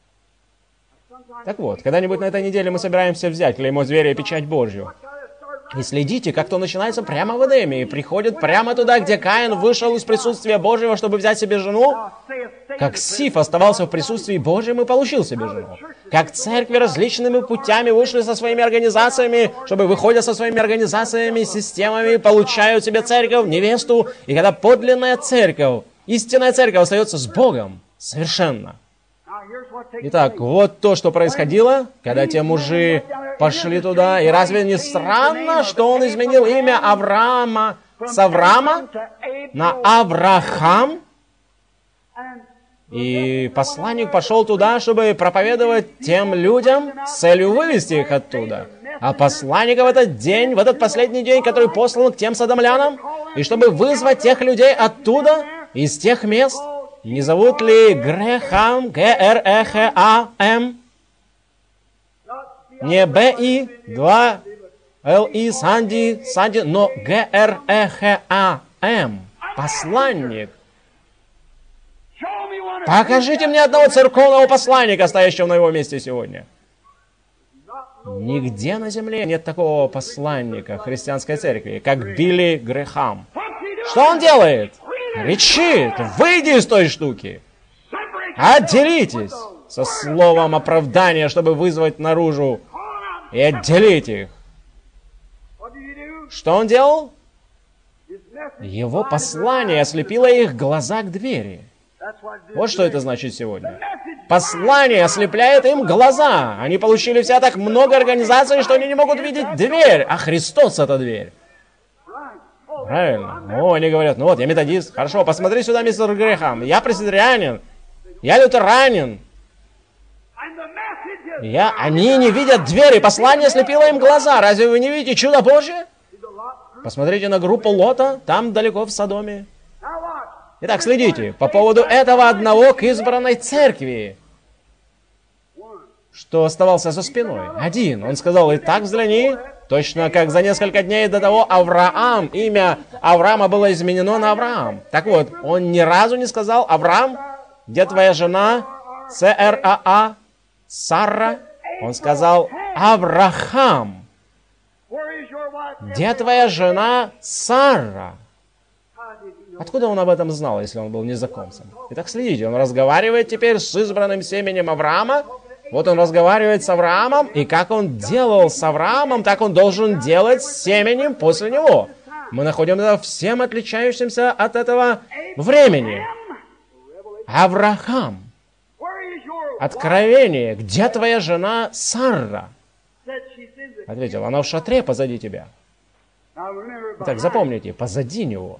Так вот, когда-нибудь на этой неделе мы собираемся взять клеймо зверя и печать Божью. И следите, как то начинается прямо в Эдеме, и приходит прямо туда, где Каин вышел из присутствия Божьего, чтобы взять себе жену, как Сиф оставался в присутствии Божьем и получил себе жену. Как церкви различными путями вышли со своими организациями, чтобы, выходя со своими организациями, системами, получают себе церковь, невесту, и когда подлинная церковь, истинная церковь остается с Богом совершенно. Итак, вот то, что происходило, когда те мужи пошли туда. И разве не странно, что он изменил имя Авраама с Авраама на Аврахам? И посланник пошел туда, чтобы проповедовать тем людям с целью вывести их оттуда. А посланник в этот день, в этот последний день, который послан к тем содомлянам, и чтобы вызвать тех людей оттуда, из тех мест, не зовут ли Грехам, Г-Р-Э-Х-А-М? Не Б-И, два Л-И, Санди, Санди, но Г-Р-Э-Х-А-М. Посланник. Покажите мне одного церковного посланника, стоящего на его месте сегодня. Нигде на земле нет такого посланника христианской церкви, как Билли Грэхам. Что он делает? Кричит: выйди из той штуки! Отделитесь! Со словом оправдания, чтобы вызвать наружу и отделить их. Что он делал? Его послание ослепило их глаза к двери. Вот что это значит сегодня. Послание ослепляет им глаза. Они получили вся так много организаций, что они не могут видеть дверь, а Христос — это дверь. Правильно. Ну, они говорят: ну вот, я методист. Хорошо, посмотри сюда, мистер Грэхам. Я пресвитерианин. Я лютеранин. Я... Они не видят двери. Послание ослепило им глаза. Разве вы не видите чудо Божье? Посмотрите на группу Лота, там далеко в Содоме. Итак, следите. По поводу этого одного к избранной церкви, что оставался за спиной. Один. Он сказал: итак, взгляни. Точно как за несколько дней до того Авраам, имя Авраама было изменено на Авраам. Так вот, он ни разу не сказал: Авраам, где твоя жена? С-Р-А-А, Сара. Он сказал: Авраам, где твоя жена Сара? Откуда он об этом знал, если он был незнакомцем? Итак, следите, он разговаривает теперь с избранным семенем Авраама. Вот он разговаривает с Авраамом, и как он делал с Авраамом, так он должен делать с семенем после него. Мы находим это всем отличающимся от этого времени. Авраам. Откровение. Где твоя жена Сара? Ответил: она в шатре позади тебя. Итак, запомните, позади него.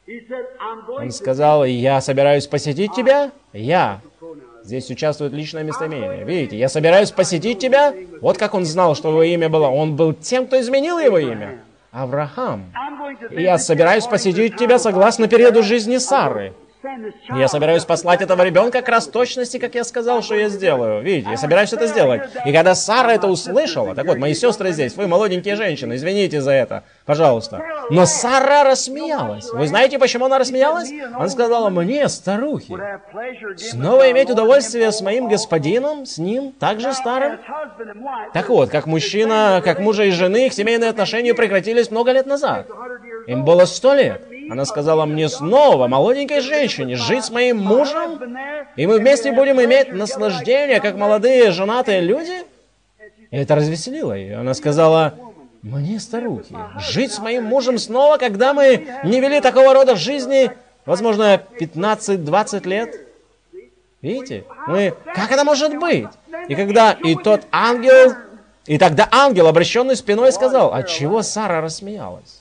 Он сказал: я собираюсь посетить тебя. Я. Здесь участвует личное местоимение. Видите, я собираюсь посетить тебя. Вот как он знал, что его имя было. Он был тем, кто изменил его имя. Авраам. И я собираюсь посетить тебя согласно периоду жизни Сары. Я собираюсь послать этого ребенка как раз в точности, как я сказал, что я сделаю. Видите, я собираюсь это сделать. И когда Сара это услышала, так вот, мои сестры здесь, вы молоденькие женщины, извините за это, пожалуйста. Но Сара рассмеялась. Вы знаете, почему она рассмеялась? Она сказала: мне, старухи, снова иметь удовольствие с моим господином, с ним, также старым? Так вот, как мужчина, как мужа и жены, их семейные отношения прекратились много лет назад. Им было сто лет. Она сказала: мне снова, молоденькой женщине, жить с моим мужем, и мы вместе будем иметь наслаждение, как молодые женатые люди? И это развеселило ее. Она сказала: мне, старухи, жить с моим мужем снова, когда мы не вели такого рода жизни, возможно, пятнадцать-двадцать лет? Видите? Мы... Как это может быть? И когда и тот ангел, и тогда ангел, обращенный спиной, сказал: отчего Сара рассмеялась?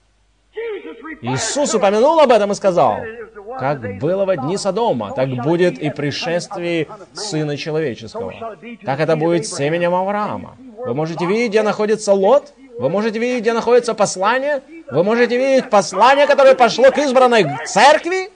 Иисус упомянул об этом и сказал: как было во дни Содома, так будет и пришествие Сына Человеческого. Так это будет с семенем Авраама. Вы можете видеть, где находится Лот? Вы можете видеть, где находится послание? Вы можете видеть послание, которое пошло к избранной церкви?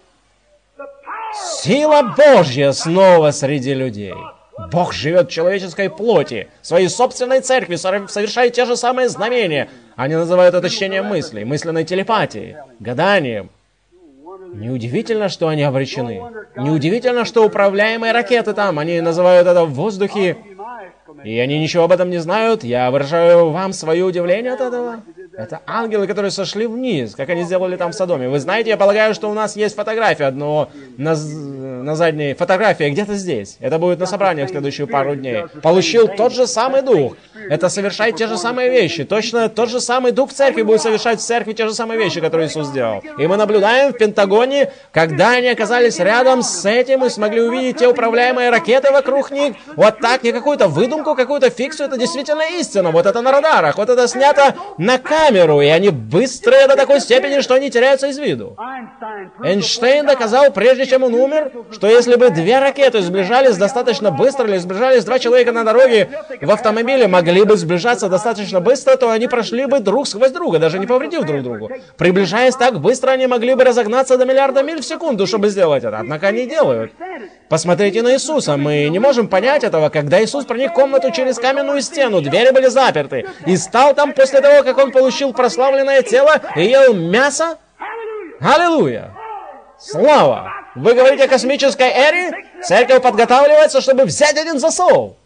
Сила Божья снова среди людей. Бог живет в человеческой плоти, в своей собственной церкви, совершает те же самые знамения. Они называют это чтением мыслей, мысленной телепатией, гаданием. Неудивительно, что они обречены. Неудивительно, что управляемые ракеты там, они называют это в воздухе, и они ничего об этом не знают. Я выражаю вам свое удивление от этого. Это ангелы, которые сошли вниз, как они сделали там в Содоме. Вы знаете, я полагаю, что у нас есть фотография одного на, на задней фотографии где-то здесь. Это будет на собрании в следующую пару дней. Получил тот же самый дух. Это совершает те же самые вещи. Точно тот же самый дух в церкви будет совершать в церкви те же самые вещи, которые Иисус сделал. И мы наблюдаем в Пентагоне, когда они оказались рядом с этим и смогли увидеть те управляемые ракеты вокруг них. Вот так, не какую-то выдумку, какую-то фикцию. Это действительно истина. Вот это на радарах. Вот это снято на камеру. И они быстрые до такой степени, что они теряются из виду. Эйнштейн доказал, прежде чем он умер, что если бы две ракеты сближались достаточно быстро, или сближались два человека на дороге в автомобиле, могли бы сближаться достаточно быстро, то они прошли бы друг сквозь друга, даже не повредив друг другу. Приближаясь так быстро, они могли бы разогнаться до миллиарда миль в секунду, чтобы сделать это. Однако они делают. Посмотрите на Иисуса. Мы не можем понять этого, когда Иисус проник в комнату через каменную стену, двери были заперты, и стал там после того, как он получил прославленное тело и ел мясо. Аллилуйя! Слава! Вы говорите о космической эре? Церковь подготавливается, чтобы взять один засов.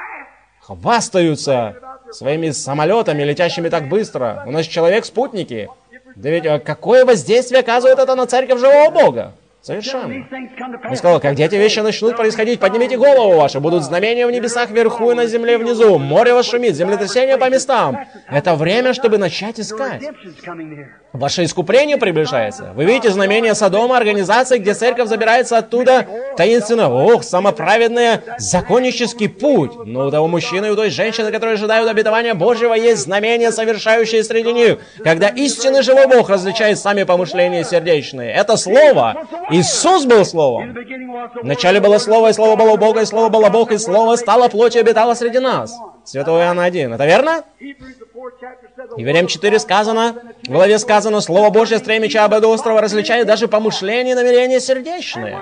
Хвастаются своими самолетами, летящими так быстро. У нас человек-спутники. Да ведь какое воздействие оказывает это на церковь живого Бога? Совершенно. Он сказал, когда эти вещи начнут происходить, поднимите голову вашу, будут знамения в небесах вверху и на земле внизу, море вас шумит, землетрясение по местам. Это время, чтобы начать искать. Ваше искупление приближается. Вы видите знамения Содома, организации, где церковь забирается оттуда таинственно. Ох, самоправедный законнический путь. Но у того мужчины и у той женщины, которые ожидают обетования Божьего, есть знамения, совершающие среди них. Когда истинный живой Бог различает сами помышления сердечные. Это Слово. Иисус был Словом. Вначале было Слово, и Слово было у Бога, и Слово было Бог, и Слово стало плотью и обитало среди нас. Святой Иоанн один. Это верно? Евреям четыре сказано, в главе сказано, Слово Божье с меча обоюдоострого различает даже помышления и намерения сердечные.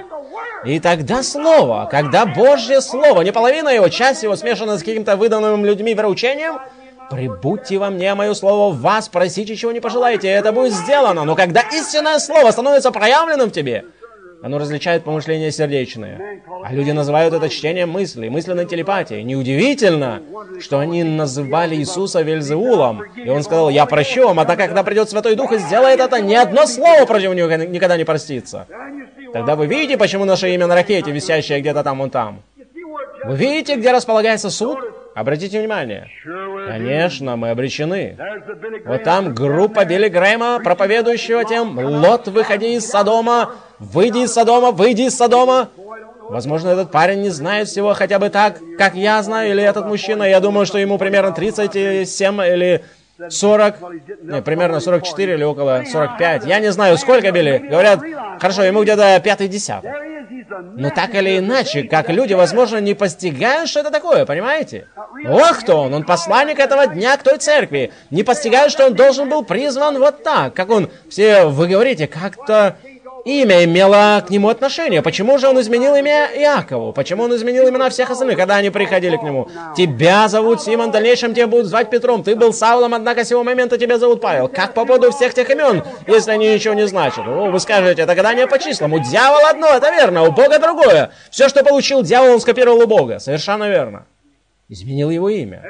И тогда Слово, когда Божье Слово, не половина его, часть его смешана с каким-то выданным людьми вероучением, «Прибудьте во мне, мое слово в вас, просите, чего не пожелаете, и это будет сделано». Но когда истинное слово становится проявленным в тебе, оно различает помышления сердечные. А люди называют это чтением мыслей, мысленной телепатией. Неудивительно, что они называли Иисуса Вельзевулом. И он сказал, я прощу вам, а так, когда придет Святой Дух и сделает это, ни одно слово против него никогда не простится. Тогда вы видите, почему наше имя на ракете, висящее где-то там, вон там. Вы видите, где располагается суд? Обратите внимание. Конечно, мы обречены. Вот там группа Билли Грэма, проповедующего тем, Лот, выходи из Содома, выйди из Содома, выйди из Содома. Возможно, этот парень не знает всего хотя бы так, как я знаю, или этот мужчина. Я думаю, что ему примерно тридцать семь или сорок, не, примерно сорок четыре или около сорок пять. Я не знаю, сколько Билли. Говорят, хорошо, ему где-то пятый десяток. Но так или иначе, как люди, возможно, не постигают, что это такое, понимаете? Вот кто он, он посланник этого дня к той церкви. Не постигают, что он должен был призван вот так, как он, все, вы говорите, как-то имя имело к нему отношение. Почему же он изменил имя Иакову? Почему он изменил имена всех остальных, когда они приходили к нему? Тебя зовут Симон, в дальнейшем тебя будут звать Петром. Ты был Саулом, однако с сего момента тебя зовут Павел. Как по поводу всех тех имен, если они ничего не значат? О, вы скажете, это гадание по числам. У дьявола одно, это верно, у Бога другое. Все, что получил дьявол, он скопировал у Бога. Совершенно верно. Изменил его имя.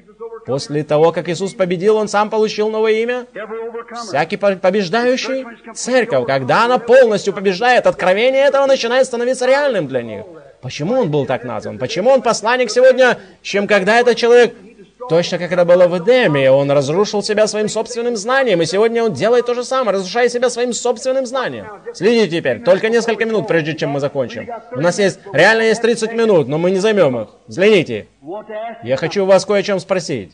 После того, как Иисус победил, Он сам получил новое имя. Всякий побеждающий церковь, когда она полностью побеждает, откровение этого начинает становиться реальным для них. Почему Он был так назван? Почему Он посланник сегодня, чем когда этот человек, точно как это было в Эдеме, он разрушил себя своим собственным знанием, и сегодня он делает то же самое, разрушая себя своим собственным знанием. Следите теперь, только несколько минут, прежде чем мы закончим. У нас есть, реально есть тридцать минут, но мы не займем их. Взгляните. Я хочу вас кое о чем спросить.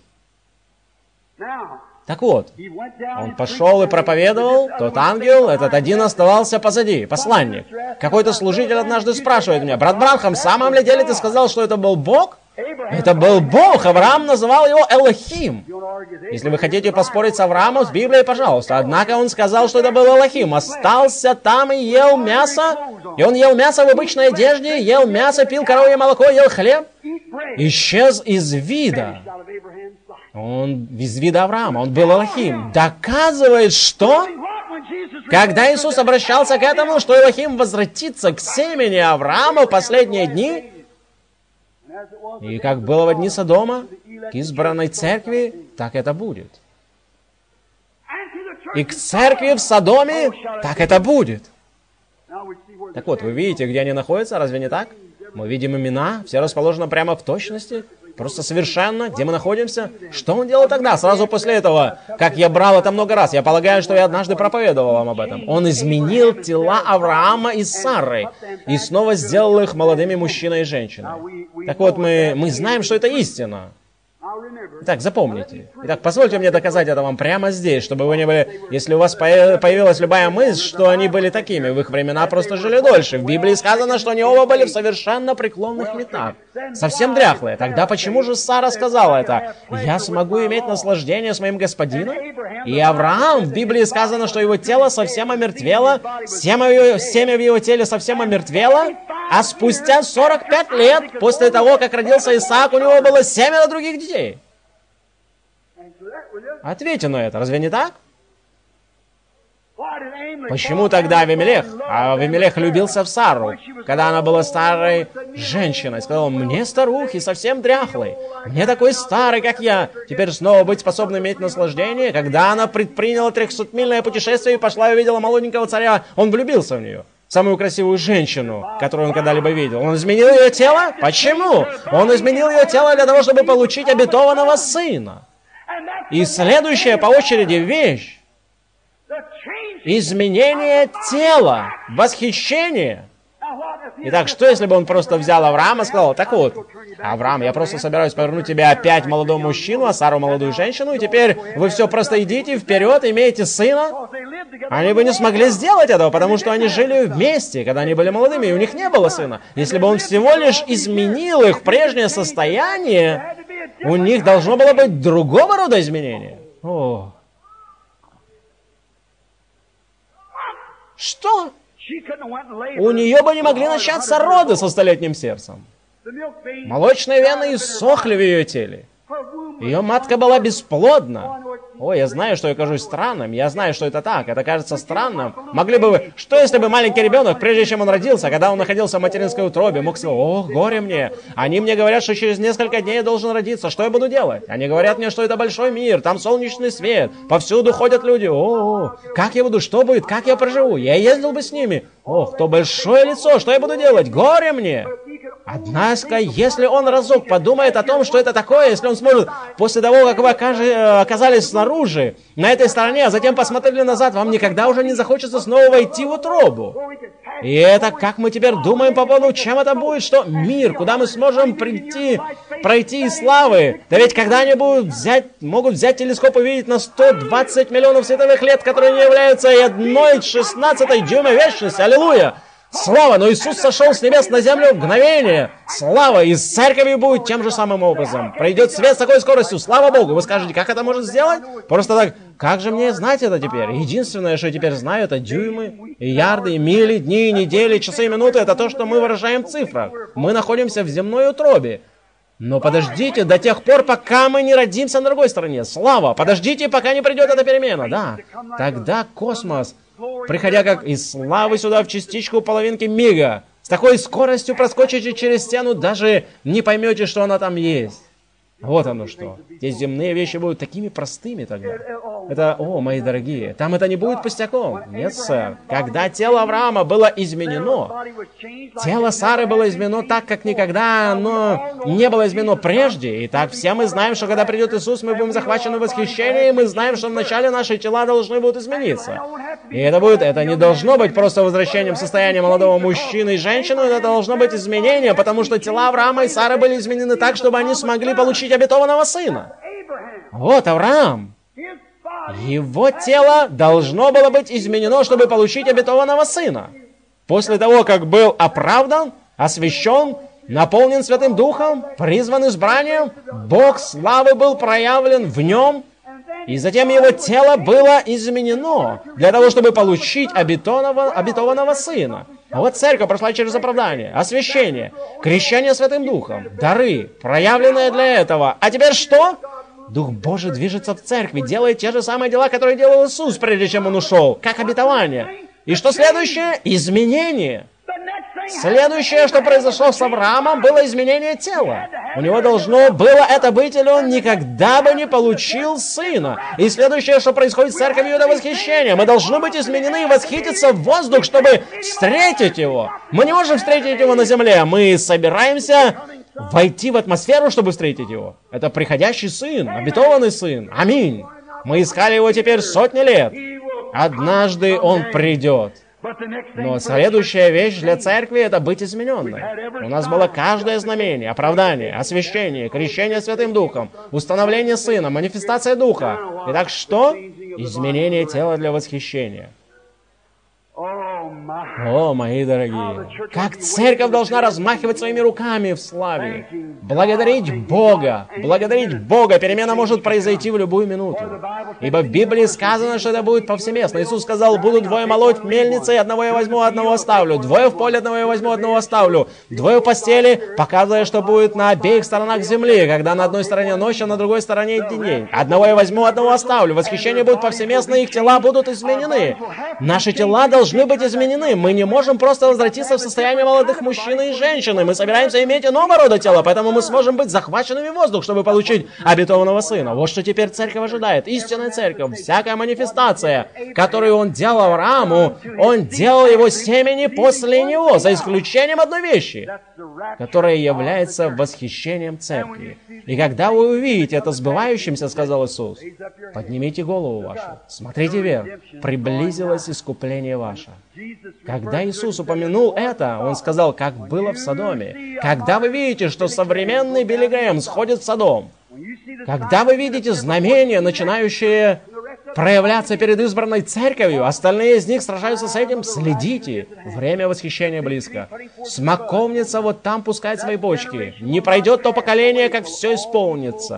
Так вот, он пошел и проповедовал, тот ангел, этот один оставался позади, посланник. Какой-то служитель однажды спрашивает меня, брат Бранхам, в самом ли деле ты сказал, что это был Бог? Это был Бог, Авраам называл его Элохим. Если вы хотите поспорить с Авраамом, с Библией, пожалуйста. Однако он сказал, что это был Элохим. Остался там и ел мясо. И он ел мясо в обычной одежде, ел мясо, пил коровье молоко, ел хлеб. Исчез из вида. Он из вида Авраама, он был Элохим. Доказывает, что? Когда Иисус обращался к этому, что Элохим возвратится к семени Авраама в последние дни, и как было в дни Содома, к избранной церкви, так это будет. и к церкви в Содоме, так это будет. Так вот, вы видите, где они находятся, разве не так? Мы видим имена, все расположено прямо в точности, просто совершенно, где мы находимся. Что он делал тогда, сразу после этого, как я брал это много раз? Я полагаю, что я однажды проповедовал вам об этом. Он изменил тела Авраама и Сары и снова сделал их молодыми мужчиной и женщиной. Так вот, мы, мы знаем, что это истина. Итак, запомните. Итак, позвольте мне доказать это вам прямо здесь, чтобы вы не были... Если у вас появилась любая мысль, что они были такими, в их времена просто жили дольше. В Библии сказано, что они оба были в совершенно преклонных летах. Совсем дряхлые. Тогда почему же Сара сказала это? «Я смогу иметь наслаждение с моим господином?» И Авраам, в Библии сказано, что его тело совсем омертвело, семя в его теле совсем омертвело, а спустя сорок пять лет, после того, как родился Исаак, у него было семеро других детей. Ответьте на это, разве не так? Почему тогда Авимелех? А Авимелех влюбился в Сару, когда она была старой женщиной. Сказал: мне старухи, совсем дряхлой. Мне такой старый, как я. Теперь снова быть способным иметь наслаждение. Когда она предприняла трехсотмильное путешествие и пошла и увидела молоденького царя, он влюбился в нее. Самую красивую женщину, которую он когда-либо видел. Он изменил ее тело? Почему? Он изменил ее тело для того, чтобы получить обетованного сына. И следующая по очереди вещь. Изменение тела. Восхищение. Итак, что если бы он просто взял Авраама и сказал: так вот, Авраам, я просто собираюсь повернуть тебя опять молодому мужчину, а Сару молодую женщину, и теперь вы все просто идите вперед, имеете сына. Они бы не смогли сделать этого, потому что они жили вместе, когда они были молодыми, и у них не было сына. Если бы он всего лишь изменил их в прежнее состояние, у них должно было быть другого рода изменения. О. Что? У нее бы не могли начаться роды со столетним сердцем. Молочные вены иссохли в ее теле. Ее матка была бесплодна. Ой, я знаю, что я кажусь странным. Я знаю, что это так. Это кажется странным. Могли бы вы... Что если бы маленький ребенок, прежде чем он родился, когда он находился в материнской утробе, мог сказать: о, горе мне. Они мне говорят, что через несколько дней я должен родиться. Что я буду делать? Они говорят мне, что это большой мир, там солнечный свет, повсюду ходят люди. О, как я буду? Что будет? Как я проживу? Я ездил бы с ними. Ох, то большое лицо. Что я буду делать? Горе мне. Однако, если он разок подумает о том, что это такое, если он сможет, после того, как вы оказались снаружи, на этой стороне, а затем посмотрели назад, вам никогда уже не захочется снова войти в утробу. И это, как мы теперь думаем по поводу, чем это будет, что мир, куда мы сможем прийти, пройти из славы. Да ведь когда они будут взять, могут взять телескоп и видеть на сто двадцать миллионов световых лет, которые не являются и одной шестнадцатой дюйма вечности. Аллилуйя! Слава! Но Иисус сошел с небес на землю в мгновение. Слава! И с церковью будет тем же самым образом. Пройдет свет с такой скоростью. Слава Богу! Вы скажете, как это может сделать? Просто так, как же мне знать это теперь? Единственное, что я теперь знаю, это дюймы, и ярды, и мили, дни, недели, часы, минуты. Это то, что мы выражаем в цифрах. Мы находимся в земной утробе. Но подождите до тех пор, пока мы не родимся на другой стороне. Слава! Подождите, пока не придет эта перемена. Да. Тогда космос, приходя как из славы сюда в частичку половинки мига, с такой скоростью проскочите через стену, даже не поймете, что она там есть. Вот оно что. Те земные вещи будут такими простыми тогда. Это, о, мои дорогие, там это не будет пустяком. Нет, сэр. Когда тело Авраама было изменено, тело Сары было изменено так, как никогда оно не было изменено прежде. И так все мы знаем, что когда придет Иисус, мы будем захвачены в восхищении, и мы знаем, что вначале наши тела должны будут измениться. И это будет, это не должно быть просто возвращением состояния молодого мужчины и женщины, это должно быть изменение, потому что тела Авраама и Сары были изменены так, чтобы они смогли получить обетованного сына. Вот Авраам. Его тело должно было быть изменено, чтобы получить обетованного сына. После того, как был оправдан, освящен, наполнен Святым Духом, призван избранием, Бог славы был проявлен в нем, и затем его тело было изменено для того, чтобы получить обетованного, обетованного сына. А вот церковь прошла через оправдание, освящение, крещение Святым Духом, дары, проявленные для этого. А теперь что? Дух Божий движется в церкви, делает те же самые дела, которые делал Иисус, прежде чем Он ушел, как обетование. И что следующее? Изменение. Следующее, что произошло с Авраамом, было изменение тела. У него должно было это быть, или он никогда бы не получил сына. И следующее, что происходит с церковью, это восхищение. Мы должны быть изменены и восхититься в воздух, чтобы встретить его. Мы не можем встретить его на земле. Мы собираемся войти в атмосферу, чтобы встретить его. Это приходящий сын, обетованный сын. Аминь. Мы искали его теперь сотни лет. Однажды он придет. Но следующая вещь для церкви — это быть измененной. У нас было каждое знамение, оправдание, освящение, крещение Святым Духом, установление Сына, манифестация Духа. Итак, что? Изменение тела для восхищения. О, мои дорогие, как церковь должна размахивать своими руками в славе, благодарить Бога, благодарить Бога. Перемена может произойти в любую минуту, ибо в Библии сказано, что это будет повсеместно. Иисус сказал: буду двое молоть в мельнице, и одного я возьму, одного оставлю. Двое в поле, одного я возьму, одного оставлю. Двое в постели, показывая, что будет на обеих сторонах земли, когда на одной стороне ночь, а на другой стороне день. Одного я возьму, одного оставлю. Восхищение будет повсеместно, их тела будут изменены. Наши тела должны быть изменены. Мы не можем просто возвратиться в состояние молодых мужчин и женщин. Мы собираемся иметь иного рода тело, поэтому мы сможем быть захваченными в воздух, чтобы получить обетованного сына. Вот что теперь церковь ожидает. Истинная церковь, всякая манифестация, которую он делал Аврааму, он делал его семени после него, за исключением одной вещи, которая является восхищением церкви. И когда вы увидите это сбывающимся, сказал Иисус, поднимите голову вашу, смотрите вверх, приблизилось искупление ваше. Когда Иисус упомянул это, Он сказал, как было в Содоме. Когда вы видите, что современный Билли Грэм сходит в Содом, когда вы видите знамения, начинающие проявляться перед избранной церковью, остальные из них сражаются с этим, следите. Время восхищения близко. Смоковница вот там пускает свои почки. Не пройдет то поколение, как все исполнится.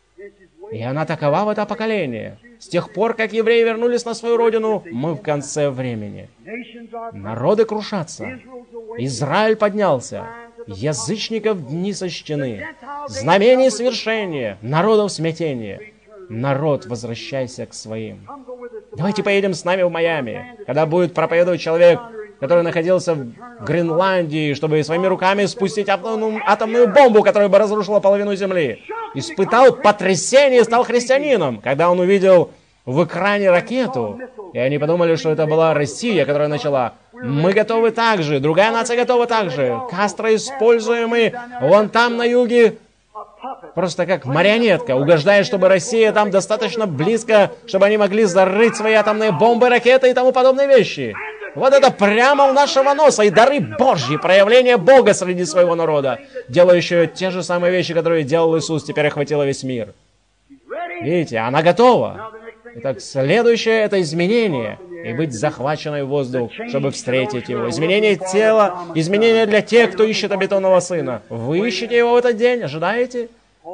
И она такова в это поколение. С тех пор, как евреи вернулись на свою родину, мы в конце времени. Народы крушатся. Израиль поднялся. Язычников дни сочтены. Знамений свершения. Народов смятение. Народ, возвращайся к своим. Давайте поедем с нами в Майами, когда будет проповедовать человек, который находился в Гренландии, чтобы своими руками спустить атомную, атомную бомбу, которая бы разрушила половину земли. Испытал потрясение и стал христианином, когда он увидел в экране ракету. И они подумали, что это была Россия, которая начала. Мы готовы так же, другая нация готова так же. Кастро используемый вон там на юге, просто как марионетка, угождая, чтобы Россия там достаточно близко, чтобы они могли зарыть свои атомные бомбы, ракеты и тому подобные вещи. Вот это прямо у нашего носа, и дары Божьи, проявление Бога среди своего народа, делающие те же самые вещи, которые делал Иисус, теперь охватило весь мир. Видите, она готова. Итак, следующее — это изменение, и быть захваченной в воздух, чтобы встретить его. Изменение тела, изменение для тех, кто ищет обетованного сына. Вы ищете его в этот день, ожидаете?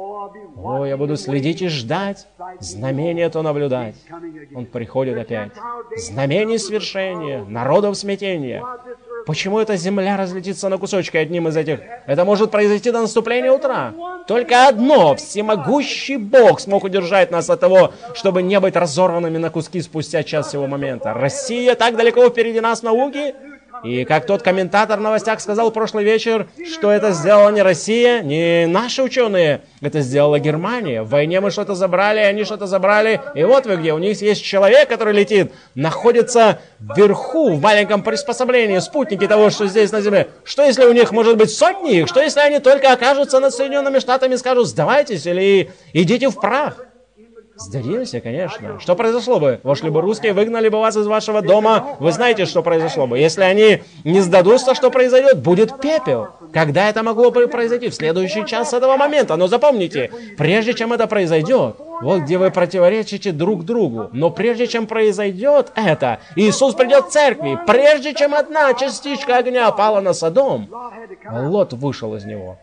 О, я буду следить и ждать, знамение то наблюдать. Он приходит опять. Знамение свершения, народов смятения. Почему эта земля разлетится на кусочки одним из этих? Это может произойти до наступления утра. Только одно, всемогущий Бог смог удержать нас от того, чтобы не быть разорванными на куски спустя час сего момента. Россия так далеко впереди нас в науке. И как тот комментатор в новостях сказал в прошлый вечер, что это сделала не Россия, не наши ученые, это сделала Германия. В войне мы что-то забрали, они что-то забрали. И вот вы где, у них есть человек, который летит, находится вверху, в маленьком приспособлении, спутники того, что здесь на Земле. Что если у них может быть сотни их? Что если они только окажутся над Соединенными Штатами и скажут, сдавайтесь или идите в прах? Сдадимся, конечно. Что произошло бы? Вошли бы русские, выгнали бы вас из вашего дома. Вы знаете, что произошло бы. Если они не сдадутся, что произойдет? Будет пепел. Когда это могло бы произойти? В следующий час с этого момента. Но запомните, прежде чем это произойдет, вот где вы противоречите друг другу. Но прежде чем произойдет это, Иисус придет в церкви. Прежде чем одна частичка огня пала на Содом, Лот вышел из него.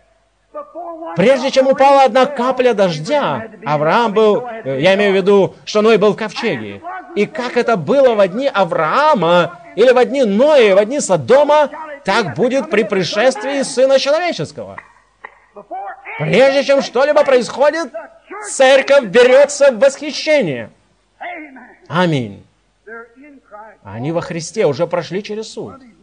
Прежде чем упала одна капля дождя, Авраам был, я имею в виду, что Ной был в ковчеге. И как это было в дни Авраама, или в дни Ноя, в дни Содома, так будет при пришествии Сына Человеческого. Прежде чем что-либо происходит, церковь берется в восхищение. Аминь. Они во Христе уже прошли через суд.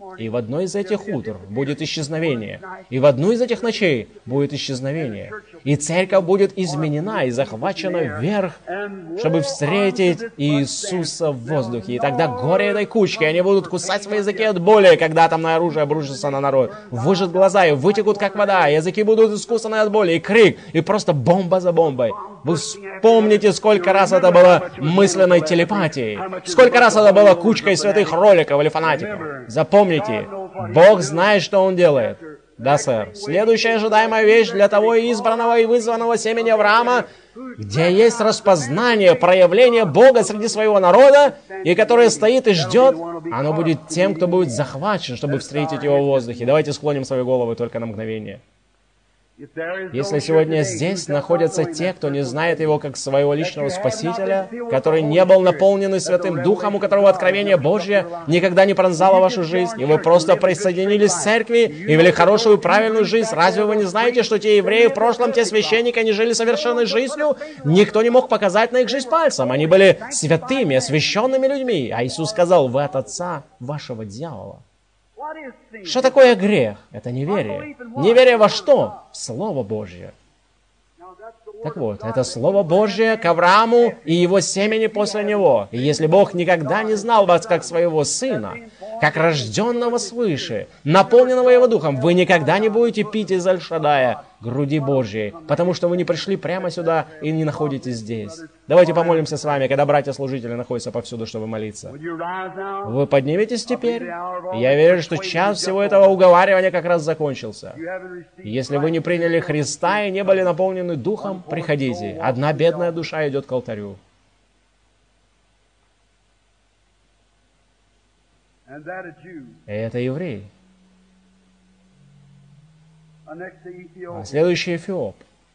И в одной из этих утр будет исчезновение. И в одну из этих ночей будет исчезновение. И церковь будет изменена и захвачена вверх, чтобы встретить Иисуса в воздухе. И тогда горе этой кучки, они будут кусать свои языки от боли, когда атомное оружие обрушится на народ. Выжжет глаза и вытекут, как вода. Языки будут искусаны от боли. И крик, и просто бомба за бомбой. Вы вспомните, сколько раз это было мысленной телепатией. Сколько раз это было кучкой святых роликов или фанатиков. Запомните, Бог знает, что Он делает. Да, сэр. Следующая ожидаемая вещь для того избранного и вызванного семени Авраама, где есть распознание, проявление Бога среди своего народа, и которое стоит и ждет, оно будет тем, кто будет захвачен, чтобы встретить его в воздухе. Давайте склоним свои головы только на мгновение. Если сегодня здесь находятся те, кто не знает Его как своего личного Спасителя, который не был наполнен Святым Духом, у которого откровение Божье никогда не пронзало вашу жизнь, и вы просто присоединились к церкви и вели хорошую, правильную жизнь, разве вы не знаете, что те евреи в прошлом, те священники, они жили совершенной жизнью? Никто не мог показать на их жизнь пальцем. Они были святыми, освященными людьми. А Иисус сказал: вы от отца вашего дьявола. Что такое грех? Это неверие. Неверие во что? В Слово Божье. Так вот, это Слово Божье к Аврааму и его семени после него. И если Бог никогда не знал вас как своего сына, как рожденного свыше, наполненного Его Духом, вы никогда не будете пить из Аль-Шадая, груди Божьей, потому что вы не пришли прямо сюда и не находитесь здесь. Давайте помолимся с вами, когда братья-служители находятся повсюду, чтобы молиться. Вы подниметесь теперь? Я верю, что час всего этого уговаривания как раз закончился. Если вы не приняли Христа и не были наполнены Духом, приходите. Одна бедная душа идет к алтарю. И это еврей. А следующий Эфиоп.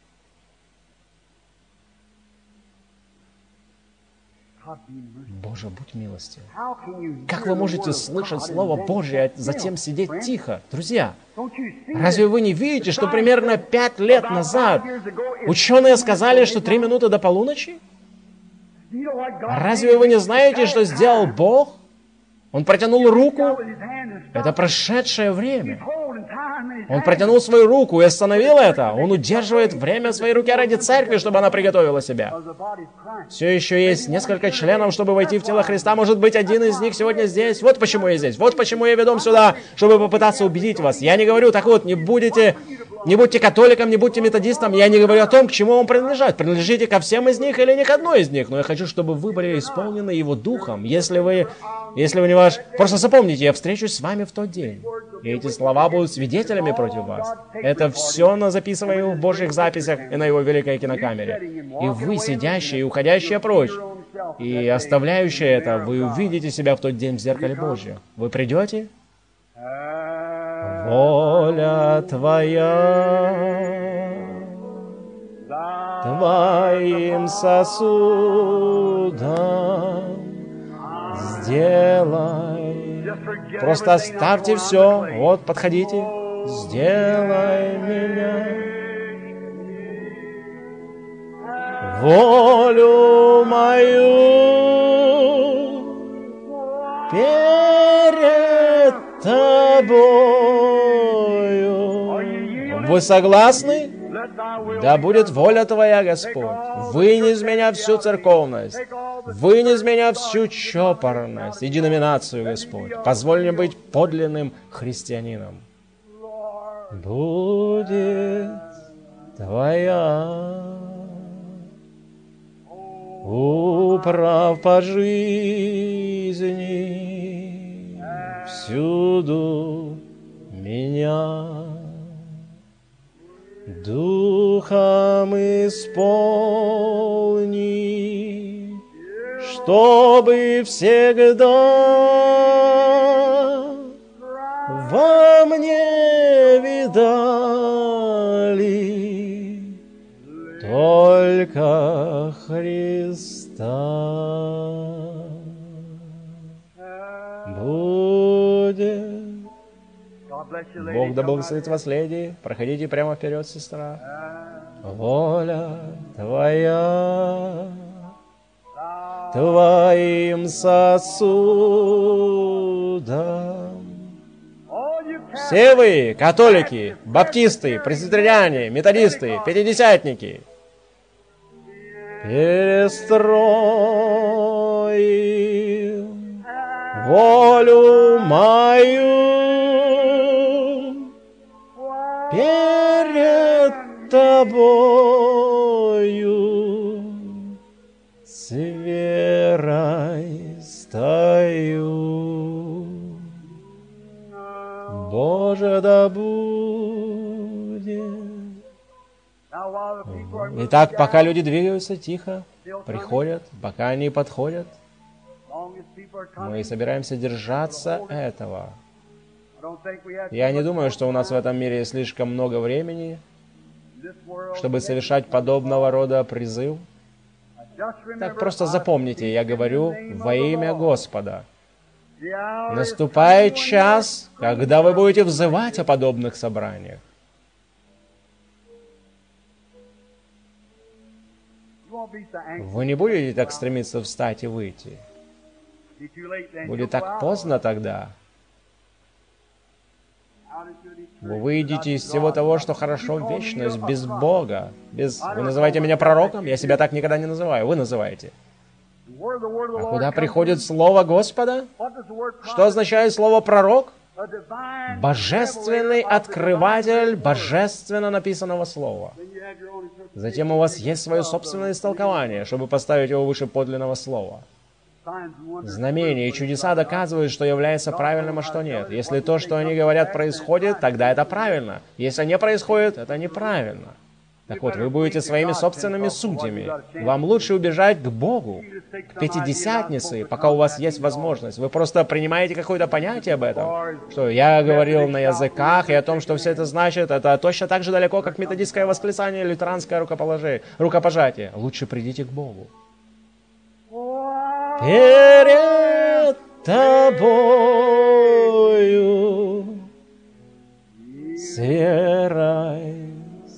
Боже, будь милостив. Как вы можете слышать Слово Божье, а затем сидеть тихо? Друзья, разве вы не видите, что примерно пять лет назад ученые сказали, что три минуты до полуночи? Разве вы не знаете, что сделал Бог? Он протянул руку. Это прошедшее время. Он протянул свою руку и остановил это. Он удерживает время в своей руке ради церкви, чтобы она приготовила себя. Все еще есть несколько членов, чтобы войти в тело Христа. Может быть, один из них сегодня здесь. Вот почему я здесь. Вот почему я ведом сюда, чтобы попытаться убедить вас. Я не говорю, так вот, не будете... Не будьте католиком, не будьте методистом. Я не говорю о том, к чему вам принадлежать. Принадлежите ко всем из них или не к одной из них. Но я хочу, чтобы вы были исполнены Его Духом. Если вы, если вы не ваш... Просто запомните, я встречусь с вами в тот день. И эти слова будут свидетелями против вас. Это все на записываемых в Божьих записях и на Его великой кинокамере. И вы, сидящие и уходящие прочь, и оставляющие это, вы увидите себя в тот день в зеркале Божьем. Вы придете? Воля Твоя Твоим сосудом сделай. Просто оставьте все. Вот, подходите. Сделай меня. Волю мою перед Тобою. Вы согласны? Да будет воля Твоя, Господь. Вынь из меня всю церковность. Вынь из меня всю чопорность и деноминацию, Господь. Позволь мне быть подлинным христианином. Будет Твоя управ по жизни всюду меня. Духом исполни, чтобы всегда во мне видали только Христа. Будет. Бог да благословит вас, леди. Проходите прямо вперед, сестра. Воля Твоя Твоим сосудом Все вы, католики, баптисты, пресвитериане, методисты, пятидесятники, перестроим волю мою перед тобою, с верой стою. Боже, да будет. Итак, пока люди двигаются тихо, приходят, пока они подходят, мы собираемся держаться этого. Я не думаю, что у нас в этом мире слишком много времени, чтобы совершать подобного рода призыв. Так просто запомните, я говорю во имя Господа. Наступает час, когда вы будете взывать о подобных собраниях. Вы не будете так стремиться встать и выйти. Будет так поздно тогда. Вы выйдете из всего того, что хорошо в вечность, без Бога. Без... Вы называете меня пророком? Я себя так никогда не называю. Вы называете. А куда приходит слово Господа? Что означает слово пророк? Божественный открыватель божественно написанного слова. Затем у вас есть свое собственное истолкование, чтобы поставить его выше подлинного слова. Знамения и чудеса доказывают, что является правильным, а что нет. Если то, что они говорят, происходит, тогда это правильно. Если не происходит, это неправильно. Так вот, вы будете своими собственными судьями. Вам лучше убежать к Богу, к Пятидесятнице, пока у вас есть возможность. Вы просто принимаете какое-то понятие об этом. Что я говорил на языках, и о том, что все это значит, это точно так же далеко, как методистское восклицание или лютеранское рукопожатие. Лучше придите к Богу. Перед тобою с верой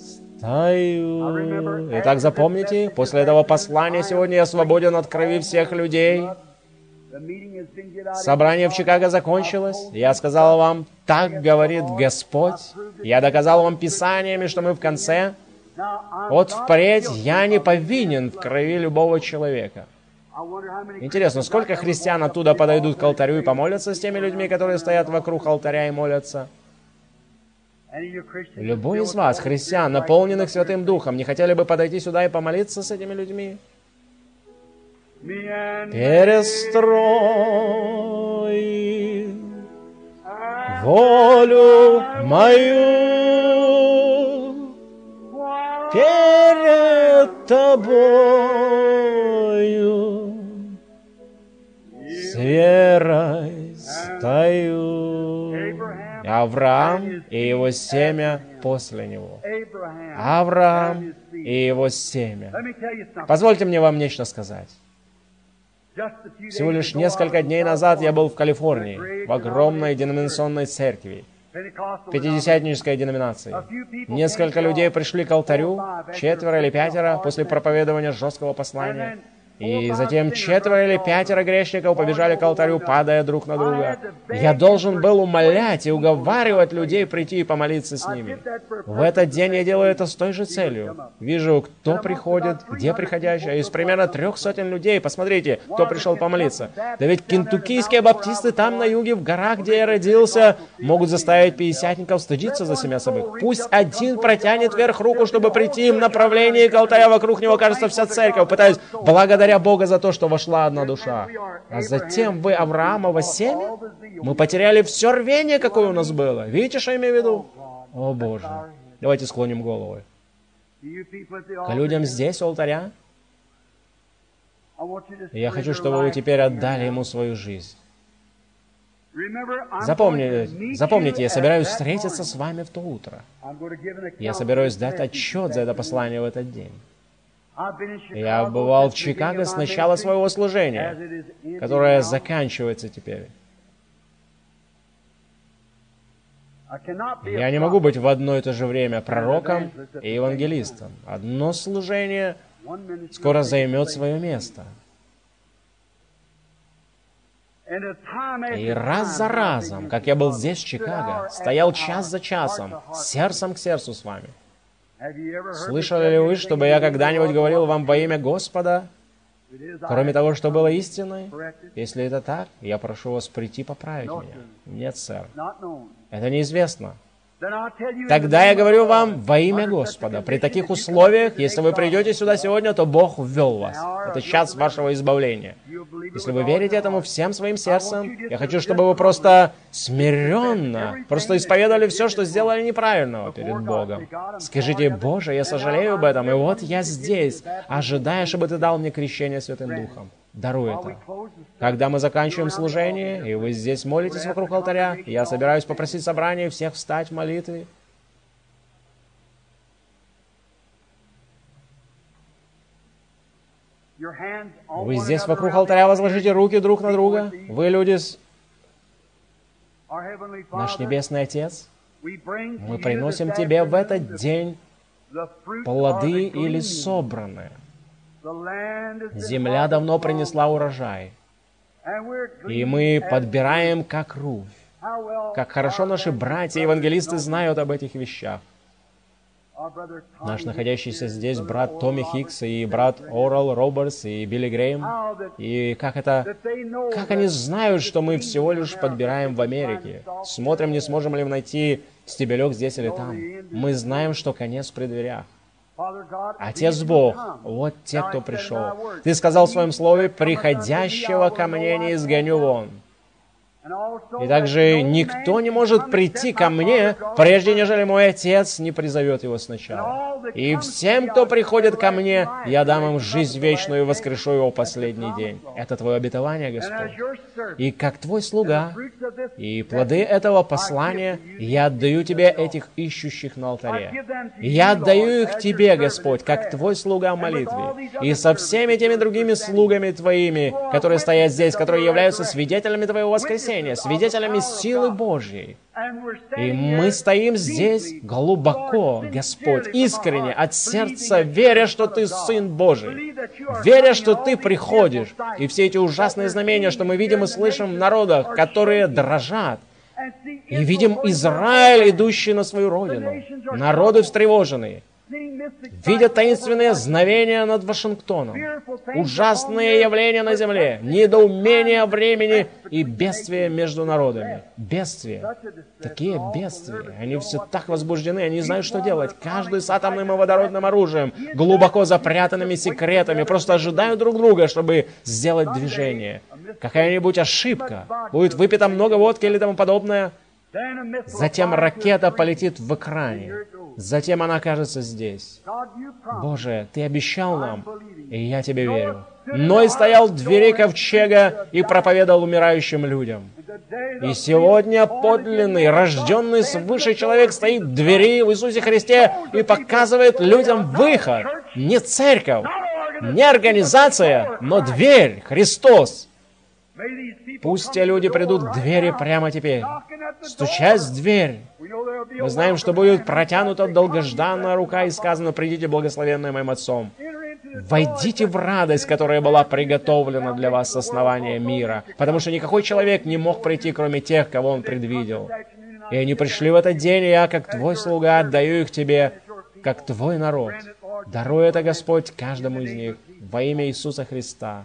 стою. Итак, запомните, после этого послания сегодня я свободен от крови всех людей. Собрание в Чикаго закончилось. Я сказал вам, так говорит Господь. Я доказал вам писаниями, что мы в конце. Вот впредь я не повинен в крови любого человека. Интересно, сколько христиан оттуда подойдут к алтарю и помолятся с теми людьми, которые стоят вокруг алтаря и молятся? Любой из вас, христиан, наполненных Святым Духом, не хотели бы подойти сюда и помолиться с этими людьми? Перестрой волю мою перед тобою, с верой стою. Авраам и его семя после него. Авраам и его семя. Позвольте мне вам нечто сказать. Всего лишь несколько дней назад я был в Калифорнии, в огромной деноминационной церкви, пятидесятнической деноминации. Несколько людей пришли к алтарю, четверо или пятеро, после проповедования жесткого послания. И затем четверо или пятеро грешников побежали к алтарю, падая друг на друга. Я должен был умолять и уговаривать людей прийти и помолиться с ними. В этот день я делаю это с той же целью. Вижу, кто приходит, где приходящие. Из примерно трех сотен людей, посмотрите, кто пришел помолиться. Да ведь кентуккийские баптисты там на юге, в горах, где я родился, могут заставить пятидесятников стыдиться за себя собой. Пусть один протянет вверх руку, чтобы прийти в направлении к алтаря, вокруг него, кажется, вся церковь, пытаясь благодарить Бога за то, что вошла одна душа. А затем вы Авраамово семя? Мы потеряли все рвение, какое у нас было. Видите, что я имею в виду? О, Боже. Давайте склоним головы. К людям здесь, у алтаря, я хочу, чтобы вы теперь отдали Ему свою жизнь. Запомните, запомните, я собираюсь встретиться с вами в то утро. Я собираюсь дать отчет за это послание в этот день. Я бывал в Чикаго с начала своего служения, которое заканчивается теперь. Я не могу быть в одно и то же время пророком и евангелистом. Одно служение скоро займет свое место. И раз за разом, как я был здесь, в Чикаго, стоял час за часом, сердцем к сердцу с вами. Слышали ли вы, чтобы я когда-нибудь говорил вам во имя Господа, кроме того, что было истиной? Если это так, я прошу вас прийти поправить меня. Нет, сэр. Это неизвестно. Тогда я говорю вам во имя Господа. При таких условиях, если вы придете сюда сегодня, то Бог ввел вас. Это час вашего избавления. Если вы верите этому всем своим сердцем, я хочу, чтобы вы просто смиренно, просто исповедовали все, что сделали неправильного перед Богом. Скажите: Боже, я сожалею об этом, и вот я здесь, ожидая, чтобы Ты дал мне крещение Святым Духом. Даруй это. Когда мы заканчиваем служение, и вы здесь молитесь вокруг алтаря, я собираюсь попросить собрание всех встать в молитве. Вы здесь вокруг алтаря возложите руки друг на друга. Вы, люди, с... наш Небесный Отец, мы приносим Тебе в этот день плоды или собранные. Земля давно принесла урожай, и мы подбираем как руфь. Как хорошо наши братья-евангелисты знают об этих вещах. Наш находящийся здесь брат Томми Хикс и брат Орал Робертс и Билли Грейм. И как это... Как они знают, что мы всего лишь подбираем в Америке. Смотрим, не сможем ли найти стебелек здесь или там. Мы знаем, что конец при дверях. Отец Бог, вот те, кто пришел. Ты сказал в своем слове: «Приходящего ко мне не изгоню вон». И также никто не может прийти ко мне, прежде нежели мой Отец не призовет его сначала. И всем, кто приходит ко мне, я дам им жизнь вечную и воскрешу его в последний день. Это Твое обетование, Господь. И как Твой слуга, и плоды этого послания, я отдаю Тебе этих ищущих на алтаре. И я отдаю их Тебе, Господь, как Твой слуга в молитве. И со всеми теми другими слугами Твоими, которые стоят здесь, которые являются свидетелями Твоего воскресения, свидетелями силы Божьей. И мы стоим здесь глубоко, Господь, искренне, от сердца, веря, что Ты Сын Божий, веря, что Ты приходишь. И все эти ужасные знамения, что мы видим и слышим в народах, которые дрожат, и видим Израиль, идущий на свою родину, народы встревоженные, видят таинственные знамения над Вашингтоном, ужасные явления на земле, недоумение времени и бедствия между народами. Бедствия. Такие бедствия. Они все так возбуждены, они не знают, что делать. Каждый с атомным и водородным оружием, глубоко запрятанными секретами, просто ожидают друг друга, чтобы сделать движение. Какая-нибудь ошибка, будет выпито много водки или тому подобное, затем ракета полетит в экране. Затем она окажется здесь. Боже, Ты обещал нам, и я Тебе верю. Ной стоял в двери ковчега и проповедовал умирающим людям. И сегодня подлинный, рожденный свыше человек стоит в двери в Иисусе Христе и показывает людям выход. Не церковь, не организация, но дверь, Христос. Пусть те люди придут к двери прямо теперь, стучась в дверь. Мы знаем, что будет протянута долгожданная рука и сказано: «Придите, благословенные моим Отцом». Войдите в радость, которая была приготовлена для вас с основания мира, потому что никакой человек не мог прийти, кроме тех, кого Он предвидел. И они пришли в этот день, и я, как Твой слуга, отдаю их Тебе, как Твой народ. Даруй это, Господь, каждому из них во имя Иисуса Христа.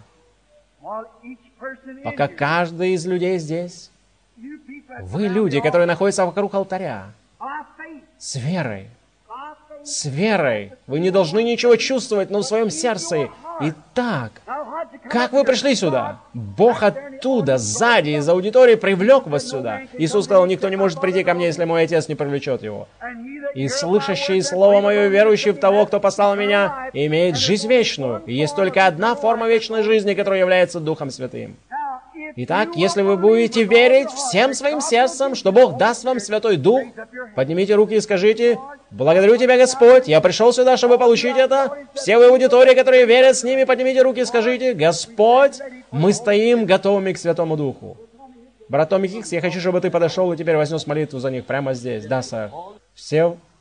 Пока каждый из людей здесь, вы, люди, которые находятся вокруг алтаря, с верой, с верой, вы не должны ничего чувствовать, но в своем сердце. Итак, как вы пришли сюда? Бог оттуда, сзади, из аудитории привлек вас сюда. Иисус сказал: «Никто не может прийти ко мне, если мой Отец не привлечет его». И слышащий Слово Мое, верующий в того, кто послал Меня, имеет жизнь вечную. И есть только одна форма вечной жизни, которая является Духом Святым. Итак, если вы будете верить всем своим сердцем, что Бог даст вам Святой Дух, поднимите руки и скажите: «Благодарю Тебя, Господь, я пришел сюда, чтобы получить это». Все вы аудитории, которые верят с ними, поднимите руки и скажите: «Господь, мы стоим готовыми к Святому Духу». Брат Томми Хикс, я хочу, чтобы ты подошел и теперь вознес молитву за них прямо здесь. Да, сэр. Все